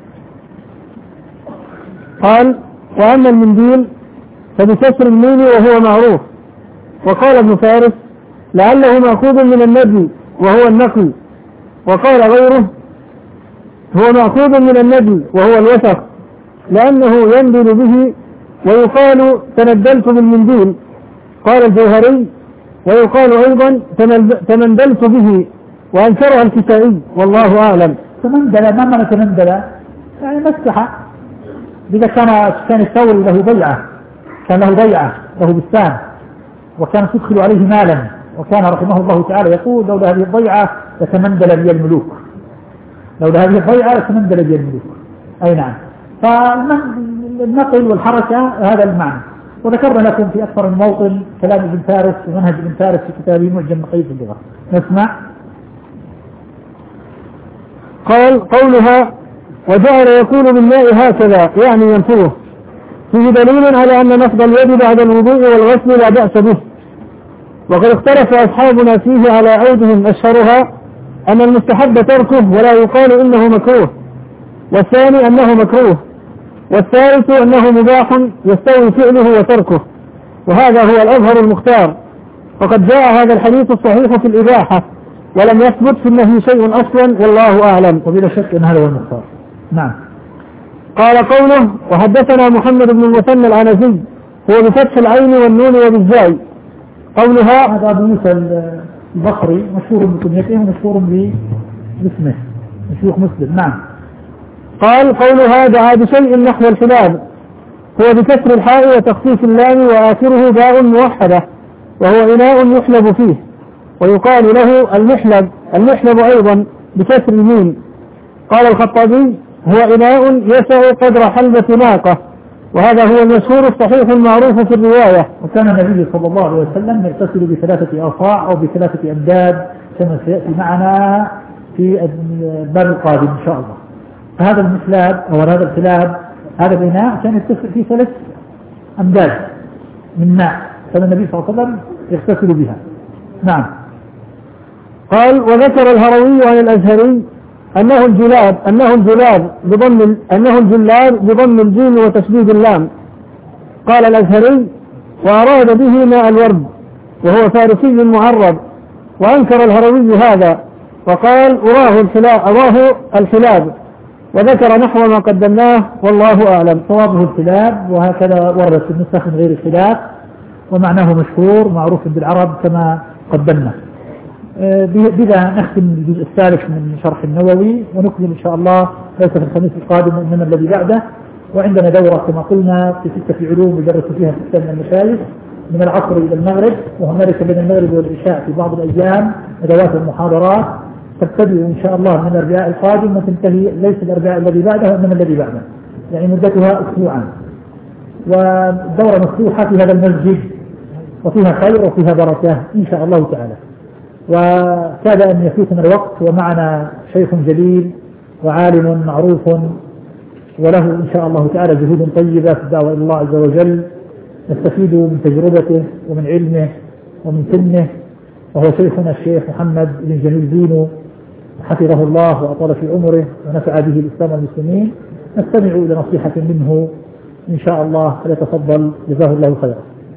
Speaker 3: قال: وأما المنديل فبكسر الميم وهو معروف. وقال ابن فارس: لعله مأخوذ من الندي وهو النقي. وقال غيره: هو مأخوذ من الندي وهو الوسخ، لأنه ينبل به، ويقال تندلت بالمنديل. قال الجوهري: ويقال أيضا تمندلت به، وأنكرها الكسائي، والله أعلم.
Speaker 1: تمندل ما معنى تمندل؟ يعني مسح. إذا كان الثوري له بيعة، كان له بيعة له بستان وكان تدخل عليه مالا، وكان رحمه الله تعالى يقول: لولا هذه الضيعة لتمندل لي الملوك. لولا هذه الهيئة سنندلج الملوك. أي نعم. فالنقل والحركة هذا المعنى. وذكرنا لكم في أكثر من موطن كلام ابن فارس ومنهج ابن فارس في كتابه معجم مقاييس اللغة. نسمع.
Speaker 3: قال قولها وجعل يكون بالماء هكذا يعني ينفوه، فيه دليل على أن نفض اليد بعد الوضوء والغسل لا بأس به. وقد اختلف أصحابنا فيه على عودهم، أشهرها أن المستحب تركه ولا يقال إنه مكروه، والثاني أنه مكروه، والثالث أنه مباح يستوي فعله وتركه، وهذا هو الأظهر المختار. وقد جاء هذا الحديث الصحيح في الإباحة ولم يثبت في النهي شيء أصلا والله أعلم.
Speaker 1: وبلا شك أن هذا هو المختار. نعم.
Speaker 3: قال قوله وحدثنا محمد بن المثنى العنزي هو بفتح العين والنون وبالزاي. قولها
Speaker 1: هذا أبو موسى البصري مشهور بكنيته ومشهور باسمه شيوخ مسلم. نعم.
Speaker 3: قال قولها دعا بشيء نحو الحلاب هو بكسر الحاء وتخفيف اللام وآخره باء موحدة، وهو إناء يحلب فيه، ويقال له المحلب أيضا بكسر الميم. قال الخطابي هو إناء يسع قدر حلبة ناقة، وهذا هو المشهور الصحيح المعروف في الرواية.
Speaker 1: وكان النبي صلى الله عليه وسلم يغتسل بثلاثة أصاع أو بثلاثة أمداد كما سيأتي معنا في الباب القادم إن شاء الله. فهذا المحلاب أو هذا الحلاب هذا الإناء كان يغتسل فيه 3 أمداد من ماء، كان النبي صلى الله عليه وسلم يغتسل بها. نعم.
Speaker 3: قال وذكر الهروي عن الأزهري أنه الجلاب بضم الجيم وتشديد اللام. قال الأزهري وأراد به ماء الورد وهو فارسي معرب، وأنكر الهروي هذا وقال أراه الحلاب، وذكر نحو ما قدمناه والله أعلم.
Speaker 1: صوابه الحلاب، وهكذا وردت في النسخ من غير الخلاف، ومعناه مشهور معروف بالعرب كما قدمنا. بذا نختم الجزء الثالث من شرح النووي، ونكمل إن شاء الله ليس في الخميس القادم وإنما الذي بعده. وعندنا دورة كما قلنا في 6 علوم يدرس فيها 6 من المشايخ من العصر إلى المغرب، وهنالك بين المغرب والعشاء في بعض الأيام ندوات المحاضرات تبتدئ إن شاء الله من الأربعاء القادم وتنتهي ليس الأربعاء الذي بعده وإنما الذي بعده، يعني مدتها أسبوعا. والدورة مفتوحة في هذا المسجد وفيها خير وفيها بركة إن شاء الله تعالى. وكاد أن يفوتنا الوقت ومعنا شيخ جليل وعالم معروف وله إن شاء الله تعالى جهود طيبة في الدعوة إلى الله عز وجل، نستفيد من تجربته ومن علمه ومن سنه، وهو شيخنا الشيخ محمد بن جميل دينو حفظه الله وأطال في عمره ونفع به الإسلام والمسلمين. نستمع إلى نصيحة منه إن شاء الله، فليتفضل جزاه الله خيرا.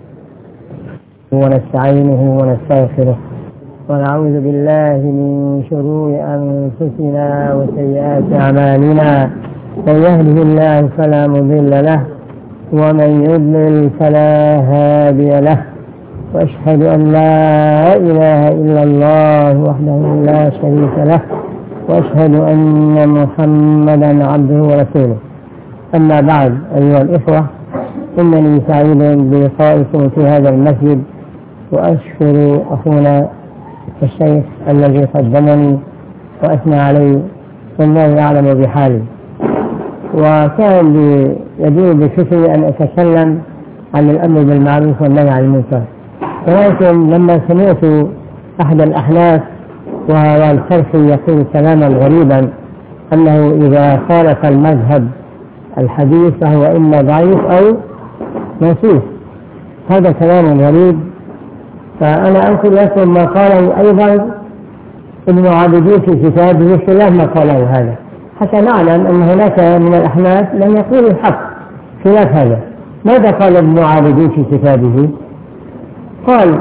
Speaker 4: ونستعينه ونستغفره ونعوذ بالله من شرور أنفسنا وسيئات أعمالنا، من يهده الله فلا مضل له ومن يضلل فلا هادي له، وأشهد أن لا إله إلا الله وحده لا شريك له، وأشهد أن محمدا عبده ورسوله. أما بعد أيها الإخوة، إنني سعيد بلقائكم في هذا المسجد، وأشكر أخونا الشيخ الذي قدمني وأثنى علي والله يعلم بحالي. وكان يجوز بفكري أن أتكلم عن الأمر بالمعروف والنهي عن المنكر، ولكن لما سمعت أحد الأحناف وهو الخرفي يقول كلاما غريبا أنه إذا خالف المذهب الحديث فهو إما ضعيف أو منسوخ، هذا كلام غريب. فأنا أنقل لكم ما قاله أيضا ابن عابدين في كتابه خلاف ما قاله هذا، حتى نعلم أن هناك من الأحناف لم يقولوا الحق خلاف هذا. ماذا قال ابن عابدين في كتابه؟ قال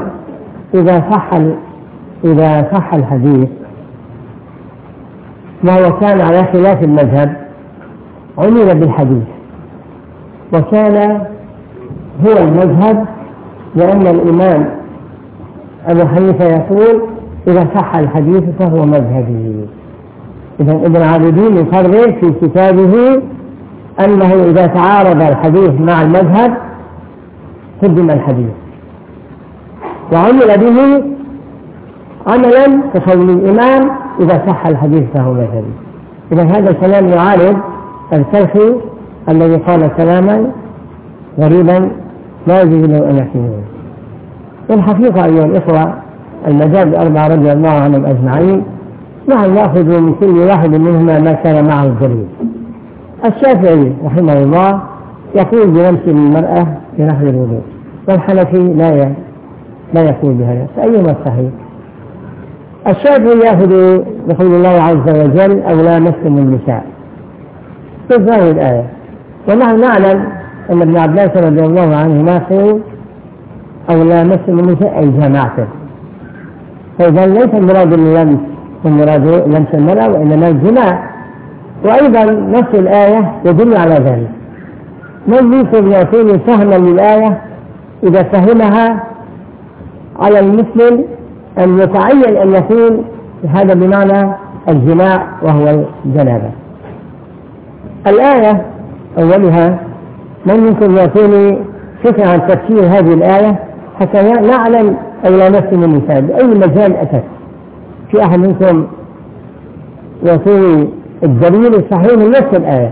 Speaker 4: إذا صح الحديث وهو كان على خلاف المذهب عمل بالحديث، وكان هو المذهب، لأن الإمام أبو حنيفة يقول إذا صح الحديث فهو مذهبي. إذن ابن عابدين يقرر في كتابه أنه إذا تعارض الحديث مع المذهب قدم الحديث وعمل به عملا كقول الإمام إذا صح الحديث فهو مذهبي. إذا هذا الكلام يعارض الكرخي الذي قال كلاما غريبا لا يجوز له أن يحكمه. والحقيقة أيها الإخوة المذاهب الأربعة رضي الله عنهم أجمعين نحن نأخذ من كل واحد منهما ما كان معه الدليل. الشافعي رحمه الله يقول بلمس المرأة في نحو الوضوء، والحنفي لا يقول بهذا، فأيهما الصحيح؟ الشافعي يأخذ بقول الله عز وجل أو لامستم النساء في ظاهر الآية، ونحن نعلم أن ابن عباس رضي الله عنهما يقول أو لامستم النساء أي جماعته، فإذا ليس المراد اللمس والمراد لمس المرأة وإنما الجماع. وأيضا نفس الآية يدل على ذلك. من يمكن يكون فهما للآية إذا فهمها على المسلم أن يتعين أن يكون هذا بمعنى الجماع وهو الجنابة. الآية أولها من يمكن يكون فكرة عن تفسير هذه الآية حتى نعلم أو لا نفهم النساء بأي مجال أتت. في أحد منكم يكون الدليل الصحيح من نفس الآية.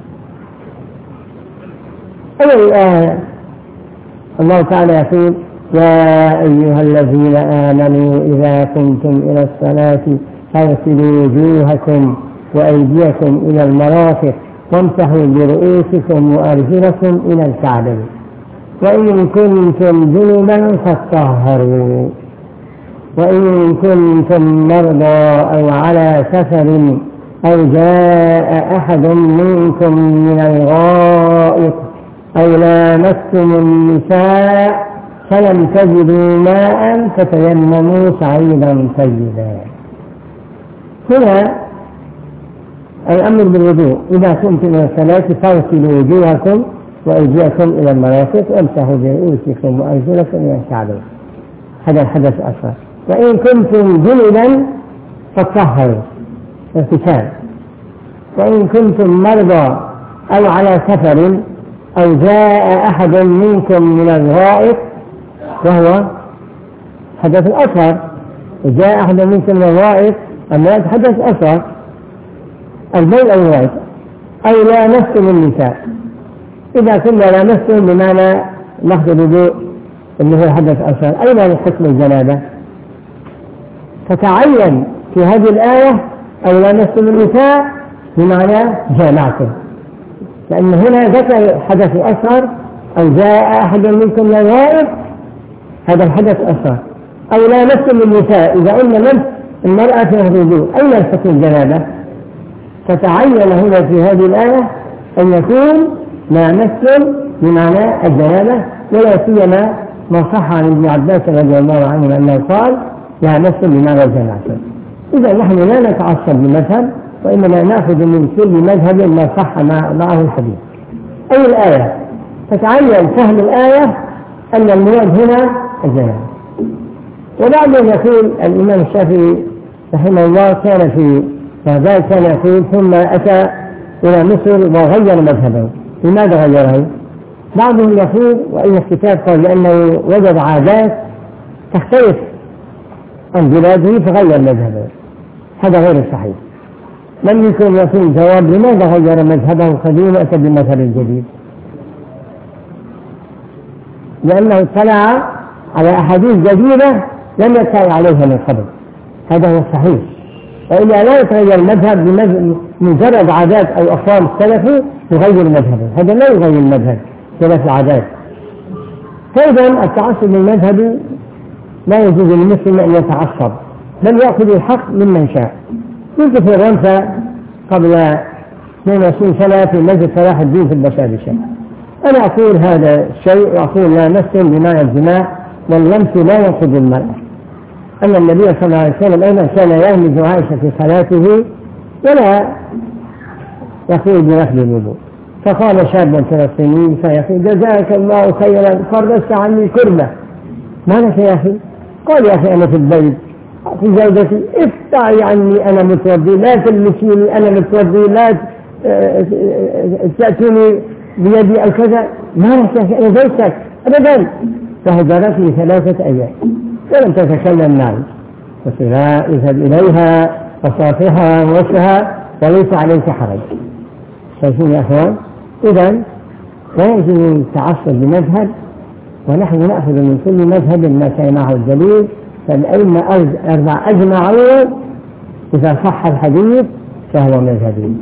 Speaker 4: أول الآية الله تعالى يقول يا أيها الذين آمنوا إذا كنتم إلى الصلاة فاغسلوا وجوهكم وأيديكم إلى المرافق وامسحوا برؤوسكم وأرجلكم إلى الكعبين وإن كنتم جنبا فاطهروا وإن كنتم مرضى أو على سفر أو جاء أحد منكم من الغائط أو لامستم النساء فلم تجدوا ماء فتيمموا صعيدا طيبا. هنا الأمر بالوضوء إذا كنتم إلى الصلاة فاغسلوا وجوهكم وأيديكم إلى المرافق وامسحوا برؤوسكم وأرجلكم إلى الكعبين. هذا الحدث الأصغر. وإن كنتم جنبا فاطهروا اغتسال. وإن كنتم مرضى أو على سفر أو جاء أحد منكم من الغائط وهو حدث أصغر. جاء أحد منكم من الغائط أما حدث أصغر البول أو الغائط أو لامستم النساء. إذا كنا لامستم بمعنى لحظة الوضوء اللي هو حدث أصغر أين حكم الجنابة؟ فتعين في هذه الآية أو لامستم النساء بمعنى جامعتم، لأن هنا ذكر حدث أصغر أو جاء أحد منكم من الغائط هذا الحدث أصغر أو لامستم النساء. إذا قلنا لمس المرأة في الوضوء أين الحكم الجنابة؟ فتعين هنا في هذه الآية أن يكون لامستم بمعنى الجنابة، ولا سيما ما صح عن ابن عباس رضي الله عنه أنه قال لامستم بمعنى جماعتم. إذا نحن لا نتعصب بمذهب وإنما نأخذ من كل مذهب ما صح معه الحديث. أي الآية فتعين فهم الآية أن المراد هنا الجنابة. وبعدين يقول الإمام الشافعي رحمه الله كان في بغداد كان يقول ثم أتى إلى مصر وغير مذهبه. لماذا غيره؟ بعضهم يقول وإن الكتاب قال لأنه وجد عادات تختلف عن بلاده فغير مذهبه. هذا غير صحيح. لم يكن يكون جواب لماذا غير مذهبه القديم وأتى بالمذهب الجديد؟ لأنه اطلع على أحاديث جديدة لم يطلع عليها من قبل. هذا هو الصحيح. وإلا لا يتغير المذهب بمجرد عادات أو أقوال السلف يغير مذهبه، هذا لا يغير المذهب ثلاث عادات. فإذا التعصب للمذهب لا يجوز للمسلم أن يتعصب بل يأخذ الحق ممن شاء. كنت في فرنسا قبل 22 سنة في مسجد صلاح الدين في البشابشة. أنا أقول هذا الشيء وأقول لا نسلم بمعنى الجماع واللمس لا ينقض المرأة. أن النبي صلى الله عليه وسلم أيضا كان يهمز عائشة في صلاته ولا يقول بنفل الوضوء. فقال شاب فلسطيني فيقول جزاك الله خيرا فرجت عني كربة. ما لك يا أخي؟ قال يا أخي أنا في البيت في زوجتي افتعي عني أنا متوضي لا تلمسيني أنا متوضي لا تأتوني بيدي الكذا. ما لك يا أخي أنا زوجتك أبدا. فهجرتني 3 أيام ولم تتكلم معي. قلت لا اذهب إليها وصافحها ووجهها وليس عليك حرج. شايفين يا أخوان؟ إذا لا يجوز التعصب بمذهب، ونحن نأخذ من كل مذهب ما كان معه الدليل. فالأئمة الأربعة أجمعوا إذا صح الحديث فهو مذهبي.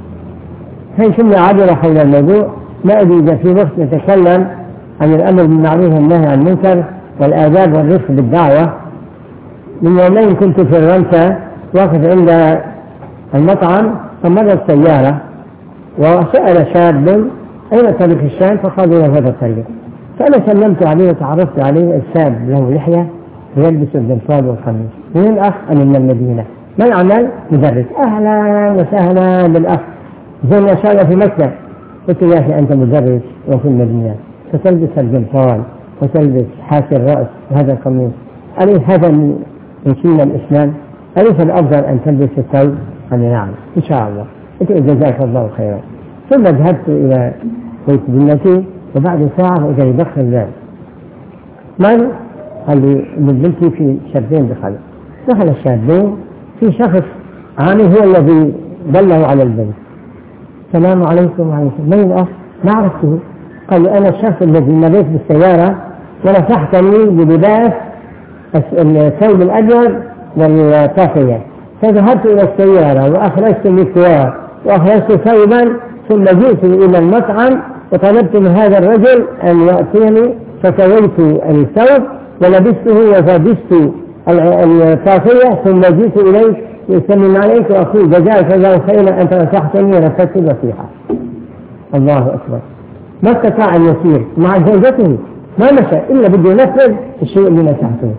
Speaker 4: هل كنا عبر حول الموضوع؟ ما أدري إذا في وقت نتكلم عن الأمر بالمعروف والنهي عن المنكر والآداب والرفق بالدعوة. من يومين كنت في الرمسة واقف عند المطعم، فمرت سيارة وسأل شاب أين طريق الشام؟ فقال له هذا الطريق. فأنا سلمت عليه وتعرفت عليه. الشاب له لحية ويلبس البنطال والقميص. من الأخ؟ أنا من المدينة. ما العمل؟ مدرس. أهلا وسهلا بالأخ، زي ما شاء الله في مكة. قلت يا أخي أنت مدرس وفي المدينة فتلبس البنطال وتلبس حاشي الرأس وهذا القميص، أليس هذا من سنة الإسلام؟ أليس الأفضل أن تلبس الثوب؟ قال نعم إن شاء الله. قلت جزاك الله خيرا. ثم ذهبت إلى بيت بنتي، وبعد ساعة وإذا يدخل الباب. من؟ قال لي من بنتي في شابين دخل الشابين، في شخص عامي هو الذي دله على البيت. السلام عليكم. وعليكم. من الأخ؟ ما عرفته. قال لي أنا الشخص الذي مريت بالسيارة ونصحتني بلباس الثوب الأبيض والطاقية، فذهبت إلى السيارة وأخرجت المكواة وأخرجت ثوبا، ثم جئت إلى المطعم وطلبت من هذا الرجل أن يأتيني، فسويت الثوب ولبسته وفبست الطاقية، ثم جئت إليك يسلم عليك وأقول جزاك الله خيرا أنت نصحتني ونفذت النصيحة. الله أكبر. ما استطاع أن يسير مع زوجته، ما مشى إلا بده ينفذ الشيء اللي نصحته.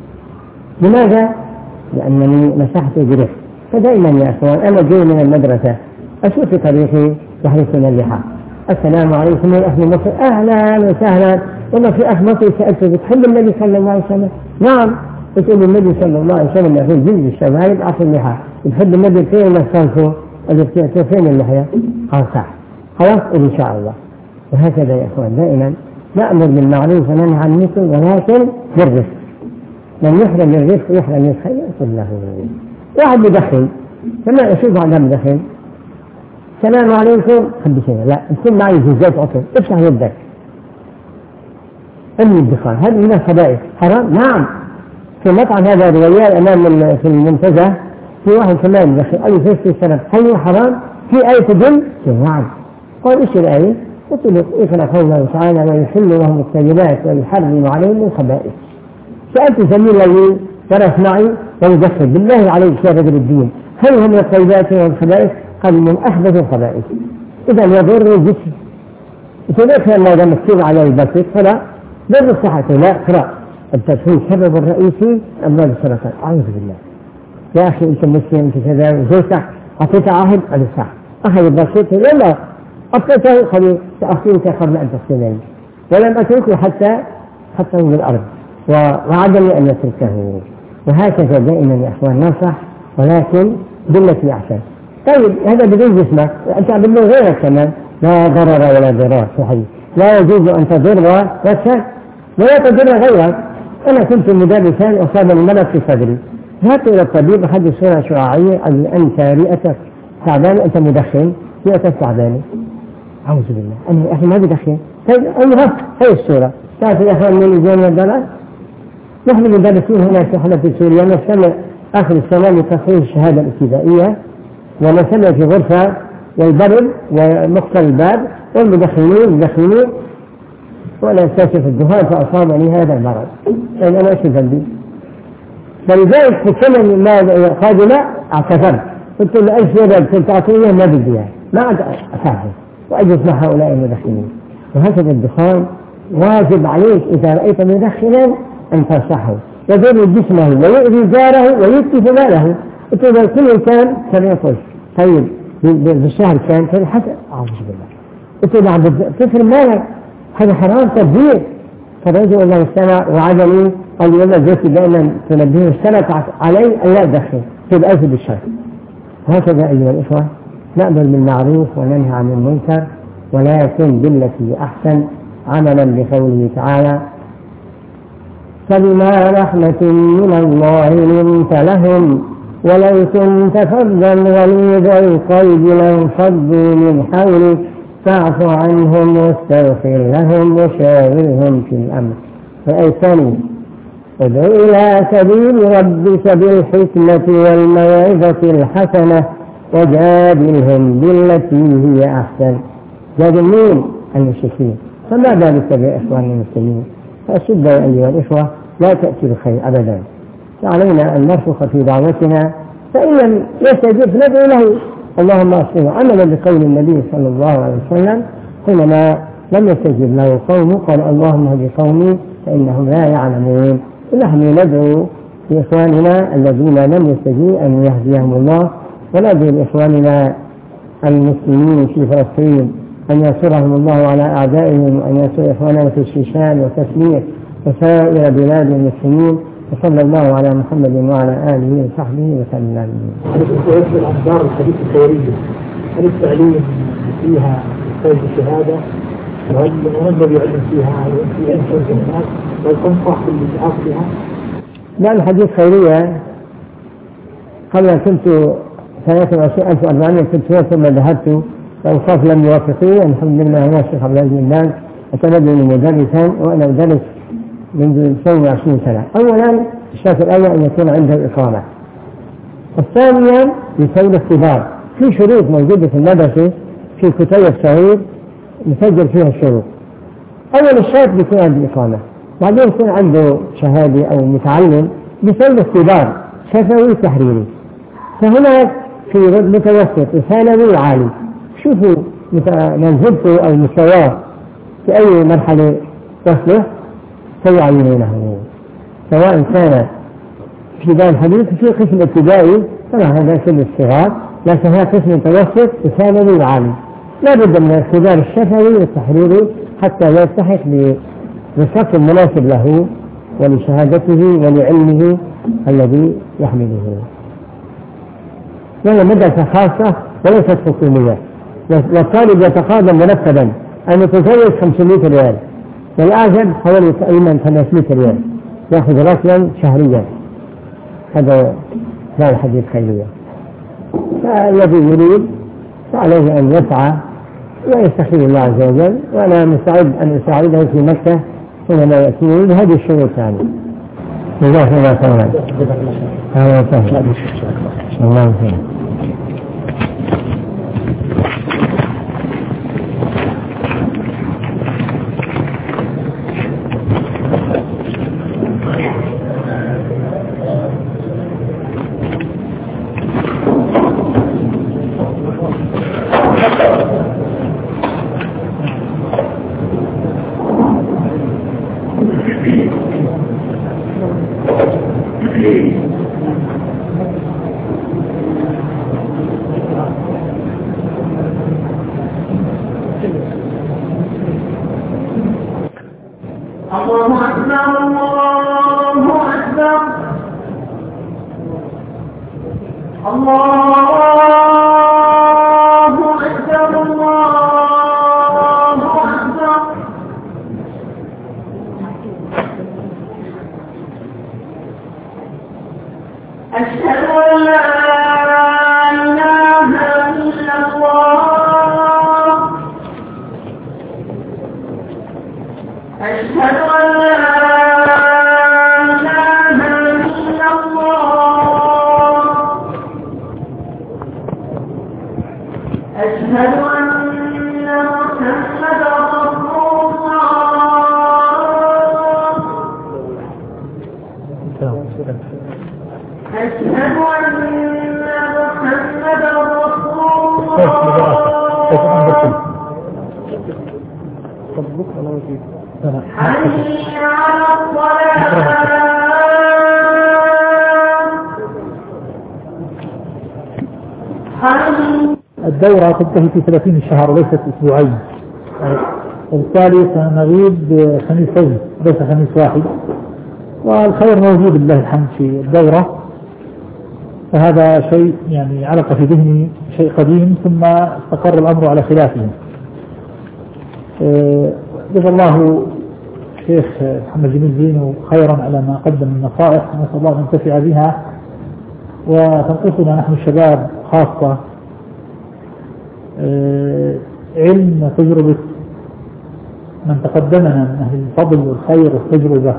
Speaker 4: لماذا؟ لأنني نصحته برفق. فدائما يا أخوان أنا جاي من المدرسة أشوف في طريقي يحرسون اللحى. السلام عليكم يا أهل مصر. أهلا وسهلا. والله في أخ مصري سألته بتحب النبي صلى الله عليه وسلم؟ نعم. بتقول النبي صلى الله عليه وسلم يقول جلد الشباب أعطي اللحى. بتحب النبي فين مسانته؟ قال فين اللحية؟ قال صح. خلاص إن شاء الله. وهكذا يا أخوان دائما نأمر بالمعروف وننهى عن المنكر، ولكن بالرفق. من يحرم الرفق يحرم الخير كله. واحد يدخن، كما أشوف على مدخن، السلام عليكم، خبي شيء لا يكون معي زيت عطر، افتح يدك. أمي الدخان هذا من الخبائث. حرام؟ نعم. في مطعم هذا الرجال أمام في المنتزه في واحد كمان يدخن، قال لي في سنة هل هو حرام؟ في آية تدل؟ نعم. قال إيش الآية؟ قلت له اقرأ قوله تعالى ويحل لهم الطيبات ويحرم عليهم الخبائث. سألت زميلي لي درس معي ويدخل بالله عليك يا رجل الدين هل هم الطيبات والخبائث؟ قال من أحدث الخبائث. إذا يضر الجسم. فليس أن هذا مكتوب على البسيط فلا ضر صحته. لا اقرأ التدخين السبب الرئيسي أمراض السرطان. أعوذ بالله. يا أخي أنت مسلم أنت كذا زوجتك أعطيت عهد قال صح. أخذ البسيط لا أعطيته خلي تأخذك قبل أن تغسلني ولم أتركه حتى من الأرض وعدني أن يتركه. وهكذا دائما يا أخوان ننصح ولكن بالتي أحسن. طيب هذا بدون جسمك أنت عبد غيرك كمان لا ضرر ولا ضرار صحيح. لا يجوز أن تضر نفسك ولا تضر غيرك. أنا كنت مدرسا أصابني مرض في صدري، ذهبت إلى الطبيب أخذ صورة شعاعية قال أنت رئتك تعبانة أنت مدخن رئتك تعبانة. أعوذ بالله أنا أخي ما بدخن. طيب أيها هي الصورة تعرف يا أخوان من يجون الضرر. نحن مدرسين هنا في حلب سوريا نستمع آخر السنة لتصحيح الشهادة الابتدائية ونستمع في غرفة والبرد ومقصر الباب والمدخنين وأنا أستشف الدخان فأصابني هذا المرض. يعني أنا أشوف ذنبي. فلذلك في السنة القادمة اعتذرت قلت له أي شيء كنت أعطيه ما بدي يعني ما أفهم وأجلس مع هؤلاء المدخنين. وهكذا الدخان واجب عليك إذا رأيت مدخنا أن تنصحه يضر جسمه ويؤذي جاره ويتلف ماله. قلت له كل إنسان كان يقول طيب بالشهر كان حتى أعوذ بالله. قلت له عبد تفر مالك هذا حرام تبذير. فرجع الله السنة وعدني قال لي والله زوجتي دائما تنبهه السنة علي أن لا أدخن في الأجل بالشهر. هكذا أيها الإخوة نأمر بالمعروف وننهى عن المنكر ولكن بالتي أحسن عملا بقوله تعالى فبما رحمة من الله لنت لهم ولو كنت فظا غليظ القلب لانفضوا من حولك فاعف عنهم واستغفر لهم وشاورهم في الأمر. فأيسني ادع إلى سبيل ربك بالحكمة والموعظة الحسنة وجادلهم بالتي هي أحسن. جادلين المشركين، فما ذلك بإخوان المسلمين؟ فأشد أيها الإخوة لا تأتي بخير أبدا، فعلينا أن نرفق في دعوتنا، فإن لم يستجب ندعو له اللهم أصلح. عملا بقول النبي صلى الله عليه وسلم حينما لم يستجب له قومه قال اللهم اهد قومي فإنهم لا يعلمون. ونحن ندعو لإخواننا الذين لم يستجيبوا أن يهديهم الله، وندعو لإخواننا المسلمين في فلسطين أن ينصرهم الله على أعدائهم، وأن ينصر إخواننا في الشيشان وتسمير وسائر بلاد المسلمين. وصلى الله على محمد وعلى آله وصحبه وسلم.
Speaker 1: في الأخبار الحديث الخيرية هل التعليم فيها فوز الشهادة؟ وهل الذي يعلم فيها في أنفس الناس والتنصح بالإسعاف فيها؟
Speaker 4: لا، الحديث خيرية قبل كنت 23,400 كنت ثم ذهبت فأوقاف لم يوافقني. الحمد لله أنا الشيخ عبد العزيز بن باز أتمدني مدرسا وأنا أدرس منذ 22 سنة. أولا الشرط الأول أن يكون عنده إقامة، والثانيا يسوي اختبار في شروط موجودة في المدرسة في كتيب صغير نسجل فيها الشروط. أول الشرط بيكون عنده إقامة، بعدين يكون عنده شهادة أو متعلم بيسوي اختبار شفوي تحريري. فهناك في متوسط وثانوي وعالي، شوفوا منزلته أو مستواه في أي مرحلة تصلح فيعينونه، سواء كان في دار الحديث في قسم ابتدائي طبعا هذا كل الصغار، لكن هذا قسم متوسط وثانوي وعالي. لا بد من الاختبار الشفوي والتحريري حتى يلتحق بالصف المناسب له ولشهادته ولعلمه الذي يحمله. وهي مدرسة خاصة وليست حكومية، والطالب يتقاضى مرتبا أن يتزوج 500 ريال، والأعزب حوالي تقريبا 500 ريال، يأخذ راتبا شهريا. هذا لا الحديث خيرية. فالذي يريد فعليه أن يسعى ويستخير الله عز وجل، وأنا مستعد أن أساعده في مكة حينما يأتيه بهذه الشروط الثانية. جزاك الله خيرا. الله يسلمك. الله يسلمك.
Speaker 1: الدورة تنتهي في 30 شهر وليست أسبوعين، وبالتالي سنغيب خميس فوز ليس خميس واحد، والخير موجود لله الحمد في الدورة. فهذا شيء يعني علق في ذهني، شيء قديم ثم استقر الأمر على خلافه. جزا الله الشيخ محمد جميل زينو خيرا على ما قدم من نصائح، نسأل الله أن ينتفع بها وتنقصنا نحن الشباب خاصة علم وتجربة من تقدمنا من أهل الفضل والخير والتجربة،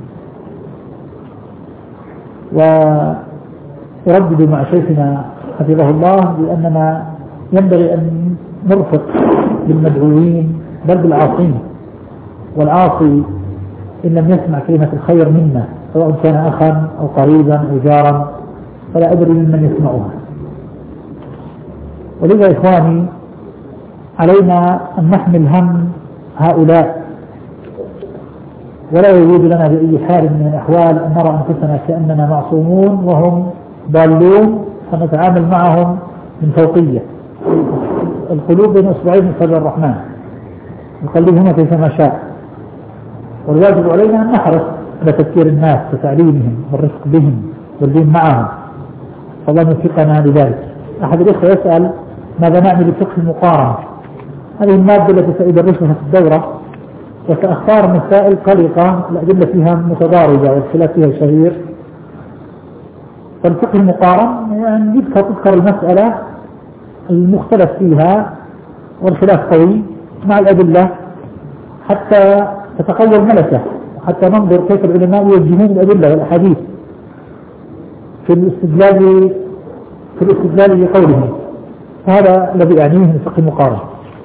Speaker 1: ويردد مع شيخنا حفظه الله بأننا ينبغي أن نرفق بالمدعوين بل بالعاصين، والعاصي إن لم يسمع كلمة الخير منا سواء كان أخا أو قريبا أو جارا فلا أدري ممن يسمعها. ولذا إخواني علينا أن نحمل هم هؤلاء، ولا يوجد لنا بأي حال من الأحوال أن نرى أنفسنا كأننا معصومون وهم ضالون فنتعامل معهم من فوقية. القلوب بين أصبعين من صدر الرحمن نقلبهما كيفما شاء، والواجب علينا أن نحرص على تذكير الناس وتعليمهم والرفق بهم والدين معهم، فالله يوفقنا لذلك. أحد الإخوة يسأل ماذا نعمل بفقه المقارنة؟ هذه المادة التي سأدرسها في الدورة، وسأختار مسائل قلقة الأدلة فيها متضاربة والخلاف فيها شهير. فالفقه المقارن يعني تذكر المسألة المختلف فيها والخلاف قوي مع الأدلة حتى تتقوى الملكة، وحتى ننظر كيف العلماء يوجهون الأدلة والأحاديث في الاستدلال بقولهم. هذا الذي يعنيه من الفقه المقارن.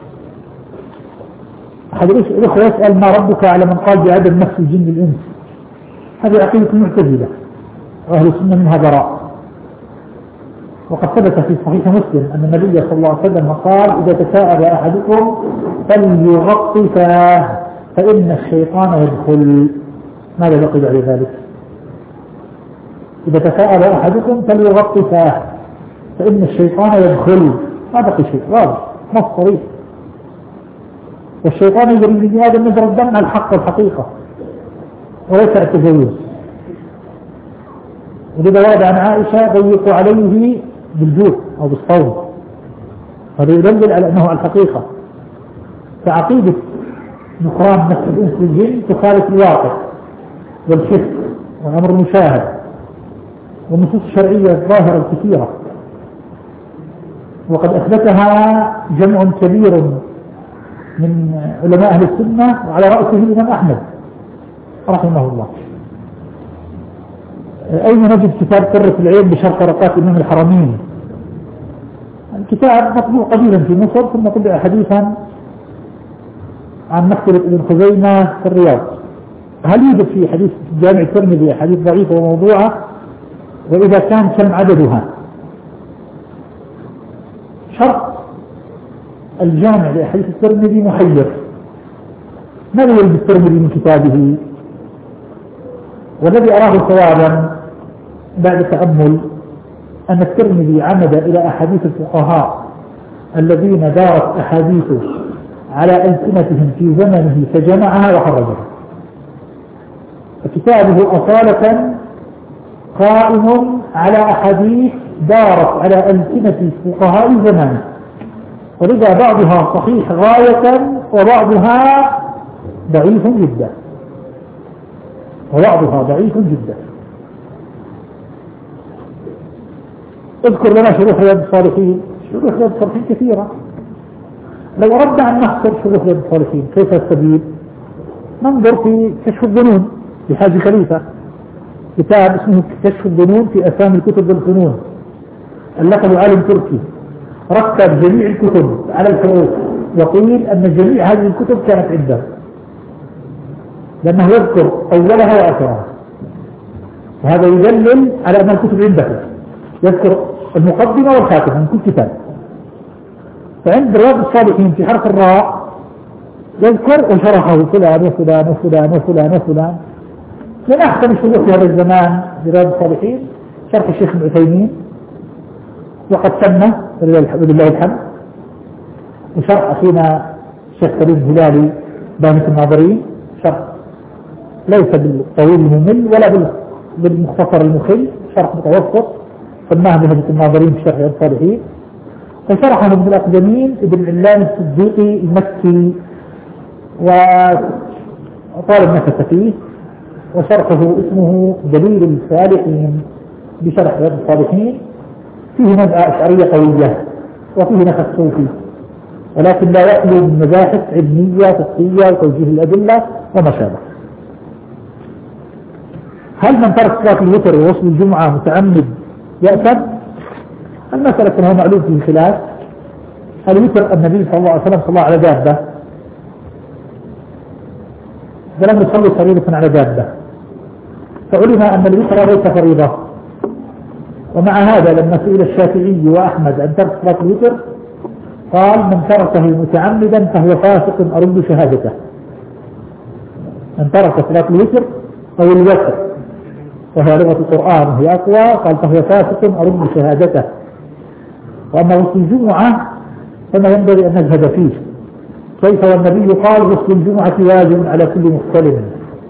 Speaker 1: أحد الأخوة يسأل ما ربك على من قال بعدم نفس الجن الإنس؟ هذه عقيدة المعتزلة وأهل السنة منها براء. وقد ثبت في صحيح مسلم أن النبي صلى الله عليه وسلم قال إذا تساءل أحدكم فليغطي فاه فإن الشيطان يدخل. ماذا بقي بعد ذلك؟ إذا تساءل أحدكم فليغطي فاه فإن الشيطان يدخل. ما بقي شيء، واضح نص صريح. والشيطان يجري من آدم مجرى الدم على الحق والحقيقة وليس التجوز. ولذا ورد عن عائشة ضيقوا عليه بالجوع أو بالصوم، هذا يدل على أنه على الحقيقة. فعقيدة نكران نفس الإنس للجن تخالف الواقع والحس والأمر المشاهد والنصوص الشرعية الظاهرة الكثيرة، وقد أثبتها جمع كبير من علماء أهل السنة وعلى رأسه الإمام أحمد رحمه الله. أين نجد كتاب قرة العين بشرح ورقات إمام الحرمين؟ الكتاب مطبوع قديما في مصر ثم طبع حديثا عن مكتبة ابن خزيمة في الرياض. هل يوجد في حديث جامع الترمذي حديث ضعيف وموضوعة؟ وإذا كان كم عددها؟ شرط الجامع لحديث الترمذي محير. ماذا يريد الترمذي من كتابه؟ والذي أراه صوابا بعد التأمل أن الترمذي عمد إلى أحاديث الفقهاء الذين دارت أحاديثه على ألسنتهم في زمنه فجمعها وخرجها. فكتابه أصالة قائم على أحاديث دارت على ألسنة فقهاء زمانه، ولذا بعضها صحيح غاية وبعضها ضعيف جدا اذكر لنا شروح رياض الصالحين. شروح رياض الصالحين كثيرة. لو أردنا أن نحصر شروح رياض الصالحين كيف السبيل؟ ننظر في كشف الظنون لحاج خليفة، كتاب اسمه كشف الظنون في أسامي الكتب والفنون، ألفه عالم تركي رتب جميع الكتب على الحروف، وقيل أن جميع هذه الكتب كانت عنده، لأنه يذكر أولها وآخرها، وهذا يدلل على أن الكتب عنده، يذكر المقدمة والخاتمة من كل كتاب. فعند رياض الصالحين في حرف الراء يذكر وشرحه فلان وفلان وفلان وفلان وفلان. من أحسن الشروح في هذا الزمان برياض الصالحين شرح الشيخ ابن عثيمين، وقد تم ولله الحمد، وشرح أخينا الشيخ سليم الهلالي بانة الناظرين، شرح ليس بالطويل الممل ولا بالمختصر المخل، شرح متوسط سماه بهجة الناظرين في شرح رياض الصالحين. وشرحه ابن الأقدمين ابن علان الصديقي المكي وطالب نفس فيه، وشرحه اسمه دليل الصالحين بشرح رياض الصالحين فيه نزعة أشعرية قوية وفيه نفس صوفي، ولكن لا يخلو من مباحث علمية فقهية وتوجيه الأدلة وما شابه. هل من ترك صلاة الوتر ووصل الجمعة متعمد يأثم؟ المسألة هو معلوم فيه خلاف. الوتر النبي صلى الله عليه وسلم صلى على دابة، ولم يصلي فريضة على دابة، فعلم أن الوتر ليس فريضة. ومع هذا لما سئل الشافعي وأحمد عن ترك صلاة الوتر قال من تركه متعمدا فهو فاسق أرد شهادته. من ترك صلاة الوتر أو الوتر وهي لغة القرآن وهي أقوى قال فهو فاسق أرد شهادته. وأما غسل الجمعة فما ينبغي أن نجهد فيه، كيف والنبي قال غسل الجمعة واجب على كل مختلف.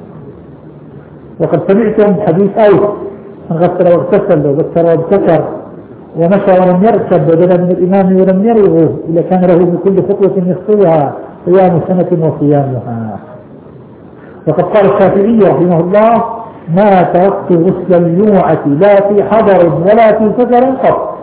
Speaker 1: وقد سمعتم حديث أوس من غسل واغتسل وذكر وابتكر ومشى ولم يركب بدلا من الإمام ولم يرغب إلا كان له بكل خطوة يخطوها صيام سنة وصيامها. وقد قال الشافعي رحمه الله ما تركت غسل الجمعة لا في حضر ولا في سفر قط.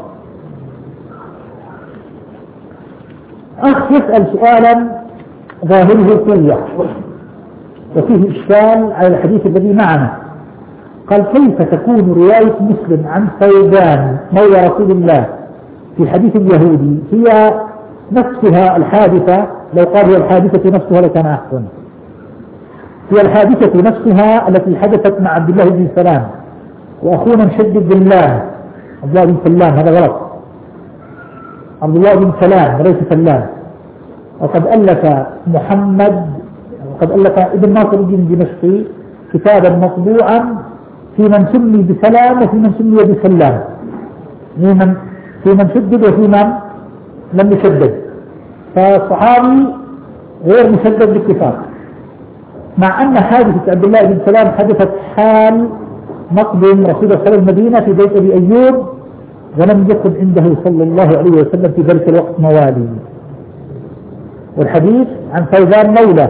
Speaker 1: أخ يسأل سؤالا ظاهره القوة وفيه إشكال على الحديث الذي معنا. قال كيف تكون رواية مسلم عن ثوبان مولى رسول الله في حديث اليهودي هي نفسها الحادثة؟ لو قال هي الحادثة نفسها لكان أحسن. هي الحادثة نفسها التي حدثت مع عبد الله بن سلام وأخونا مشدد بالله عبد الله بن سلام، هذا غلط، عبد الله بن سلام وليس سلام. وقد ألف محمد وقد ألف ابن ناصر الدين الدمشقي كتابا مطبوعا في من سمي بسلام وفي من سمي بسلام، في من شدد وفي من لم يشدد. فالصحابي غير مشدد باتفاق، مع أن حادثة عبد الله بن سلام حدثت حال مقدم رسول الله صلى المدينة في بيت أبي أيوب، ولم يكن عنده صلى الله عليه وسلم في ذلك الوقت موالي. والحديث عن ثوبان مولى،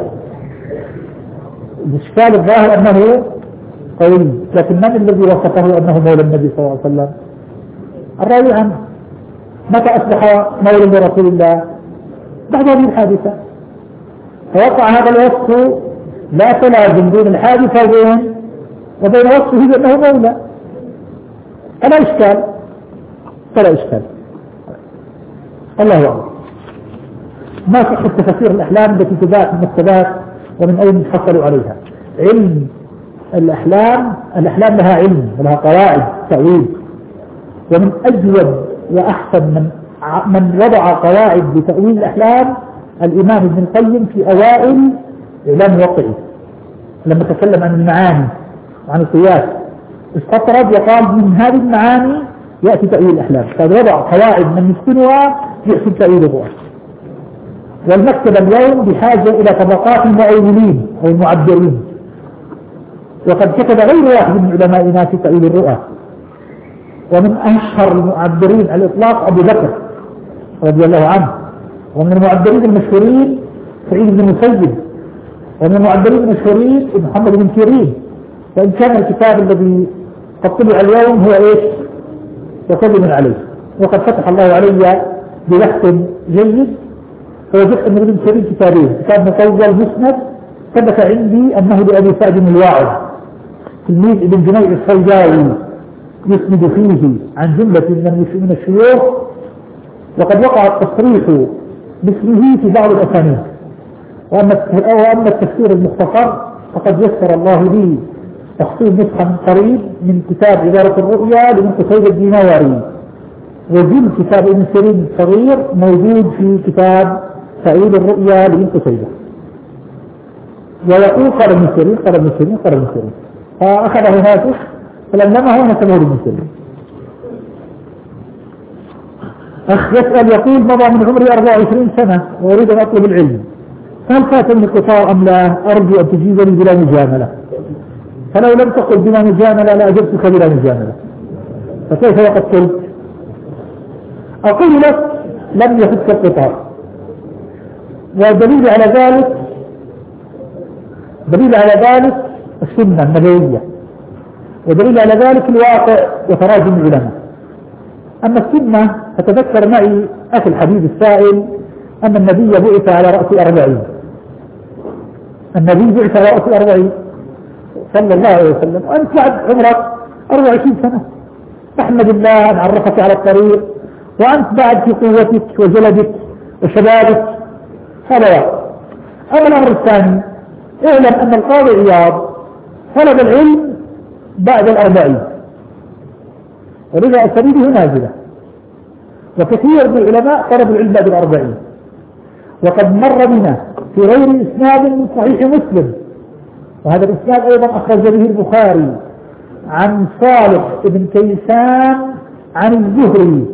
Speaker 1: الإشكال الظاهر أنه قوي، لكن من الذي وصفه أنه مولى النبي صلى الله عليه وسلم؟ الراوي عنه. متى أصبح مولى لرسول الله؟ بعد هذه الحادثة. فوقع هذا الوصف لا تلازم بين الحادثة وبين وصفه بأنه مولى، فلا إشكال فلا إشكال. الله أعلم. ما صحة تفسير الأحلام التي تباع في المكتبات ومن أين حصلوا عليها؟ علم الأحلام لها علم ولها قواعد تأويل، ومن أجود وأحسن من وضع قواعد لتأويل الأحلام الإمام ابن القيم في أوائل إعلام موقعه لما تكلم عن المعاني وعن القياس استطرد وقال من هذه المعاني يأتي تأويل الأحلام، فوضع قواعد من يسكنها يحسن تأويل الرؤى. والمكتب اليوم بحاجة إلى طبقات المؤولين أو المعبرين، وقد كتب غير واحد من علمائنا في تأويل الرؤى، ومن أشهر المعبرين على الإطلاق أبو بكر رضي الله عنه، ومن المعبرين المشهورين سعيد بن المسيب، ومن المعبرين المشهورين محمد بن سيرين. وإن كان الكتاب الذي قد طبع اليوم هو إيش؟ يقدم عليه، وقد فتح الله علي ببحث جيد فوجدت أن ابن سيرين كتابين، كتاب مطول مسند ثبت عندي أنه لأبي سعد الواعظ تلميذ ابن جميع الصيداوي يسند فيه عن جملة من الشيوخ، وقد وقع التصريح باسمه في بعض الأسانيد. وأما التفسير المختصر فقد يسر الله لي تحصيل نسخة من قريب من كتاب عبارة الرؤيا لابن قتيبة الديناوري، وجل كتاب ابن سيرين الصغير موجود في كتاب تأويل الرؤيا لابن قتيبة. ويقول قال ابن سيرين قال ابن سيرين قال ابن سيرين، فأخذه هاتف فلمه ونسبه لابن سيرين. أخ يسأل يقول مضى من عمري 24 سنة وأريد أن أطلب العلم، هل فاتني القطار أم لا؟ أرجو أن تجيبني بلا مجاملة. فلو لم تقل بلا مجاملة لأجبتك بلا مجاملة، فكيف وقد قلت؟ أقول لك لم يفتك القطار، والدليل على ذلك السنة النبوية ودليل على ذلك الواقع وتراجم العلماء. أما السنة فتذكر معي أخي الحبيب السائل أن النبي بعث على رأس 40. النبي بعث على رأس 40 صلى الله عليه وسلم، وأنت بعد عمرك 24 سنة. احمد الله أن عرفك على الطريق، وأنت بعد في قوتك وجلدك وشبابك. هذا واحد. أما الأمر الثاني، اعلم أن القاضي عياض طلب العلم بعد 40، ولذا أسانيده نازلة، وكثير من العلماء طلبوا العلم بعد 40. وقد مر بنا في غير إسناد من صحيح مسلم، وهذا الإسناد أيضا أخرج به البخاري عن صالح بن كيسان عن الزهري،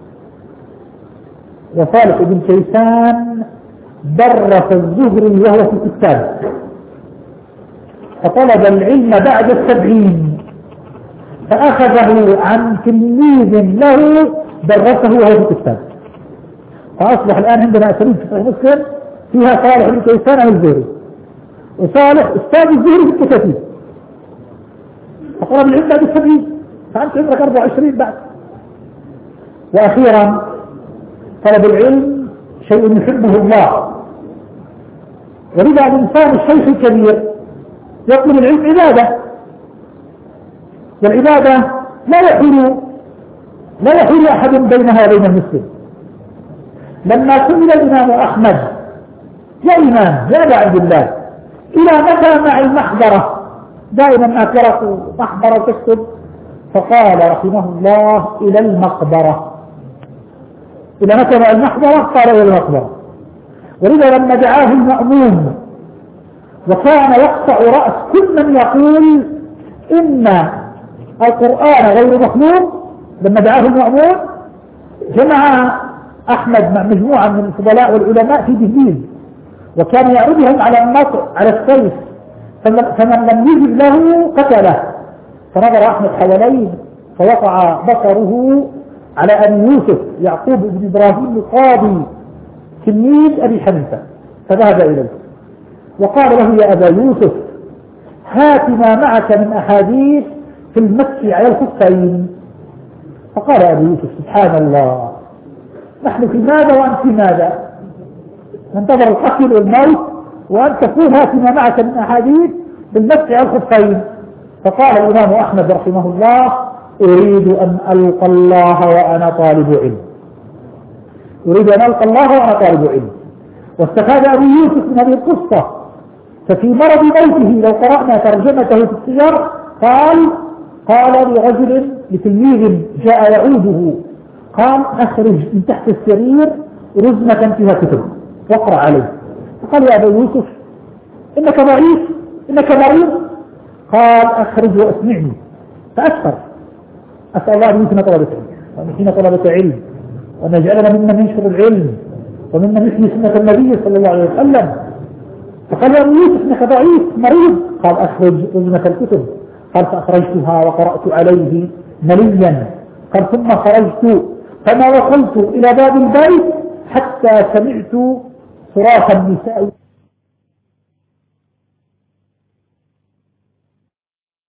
Speaker 1: وصالح بن كيسان درس الزهري وهو في الكتاب، فطلب العلم بعد 70، فأخذه عن تلميذ له درسه وهو في الكتاب. فأصبح الآن عندنا أسانيد في صحيح مسلم فيها صالح بن كيسان عن الزهري، وصالح أستاذ الزهري في الكتاب، فطلب العلم بعد 70، فأنت عمرك 24 بعد. وأخيرا طلب العلم شيء يحبه الله، ولذا الإنسان الشيخ الكبير يطلب العلم عبادة، والعبادة لا يحول أحد بينها وبين المسلم. لما سئل الإمام أحمد يا إمام يا أبا عبد الله إلى متى مع المحضرة، دائما ما قرأت محضرة تكتب، فقال رحمه الله إلى المقبرة. إلى متى مع المحضرة؟ قال إلى المقبرة. ولذا لما دعاه المأموم وكان يقطع رأس كل من يقول إن القرآن غير مخلوق، لما دعاه المأموم جمع أحمد مع مجموعة من الفضلاء والعلماء في دهليز، وكان يعرضهم على النصر على السيف، فمن لم يجب له قتله. فنظر أحمد حواليه فوقع بصره على أن يوسف يعقوب بن إبراهيم القاضي تلميذ أبي حنيفة، فذهب إليه وقال له يا أبا يوسف هات ما معك من أحاديث في المسح على الخفين. فقال أبو يوسف سبحان الله، نحن في ماذا وأنت في ماذا؟ ننتظر القتل والموت وأنت تقول هات ما معك من أحاديث في المسح على الخفين. فقال الإمام أحمد رحمه الله أريد أن ألقى الله وأنا طالب علم، أريد أن ألقى الله وأنا طالب علم. واستفاد أبو يوسف من هذه القصة، ففي مرض موته لو قرأنا ترجمته في السير قال لرجل لتلميذ جاء يعوده، قال أخرج من تحت السرير رزمة فيها كتب واقرأ عليه. فقال يا أبا يوسف إنك ضعيف إنك مريض، قال أخرج وأسمعني. فأشكر، أسأل الله أن يمكن طلبة علم وأن يحين طلبة علم، وأن يجعلنا ممن ينشر العلم وممن يحيي سنة النبي صلى الله عليه وسلم. فقال يا أبو يوسف إنك ضعيف مريض، قال أخرج رزمة الكتب. قال فأخرجتها وقرأت عليه مليا. قال ثم خرجت فما وصلت إلى باب البيت حتى سمعت صراخ النساء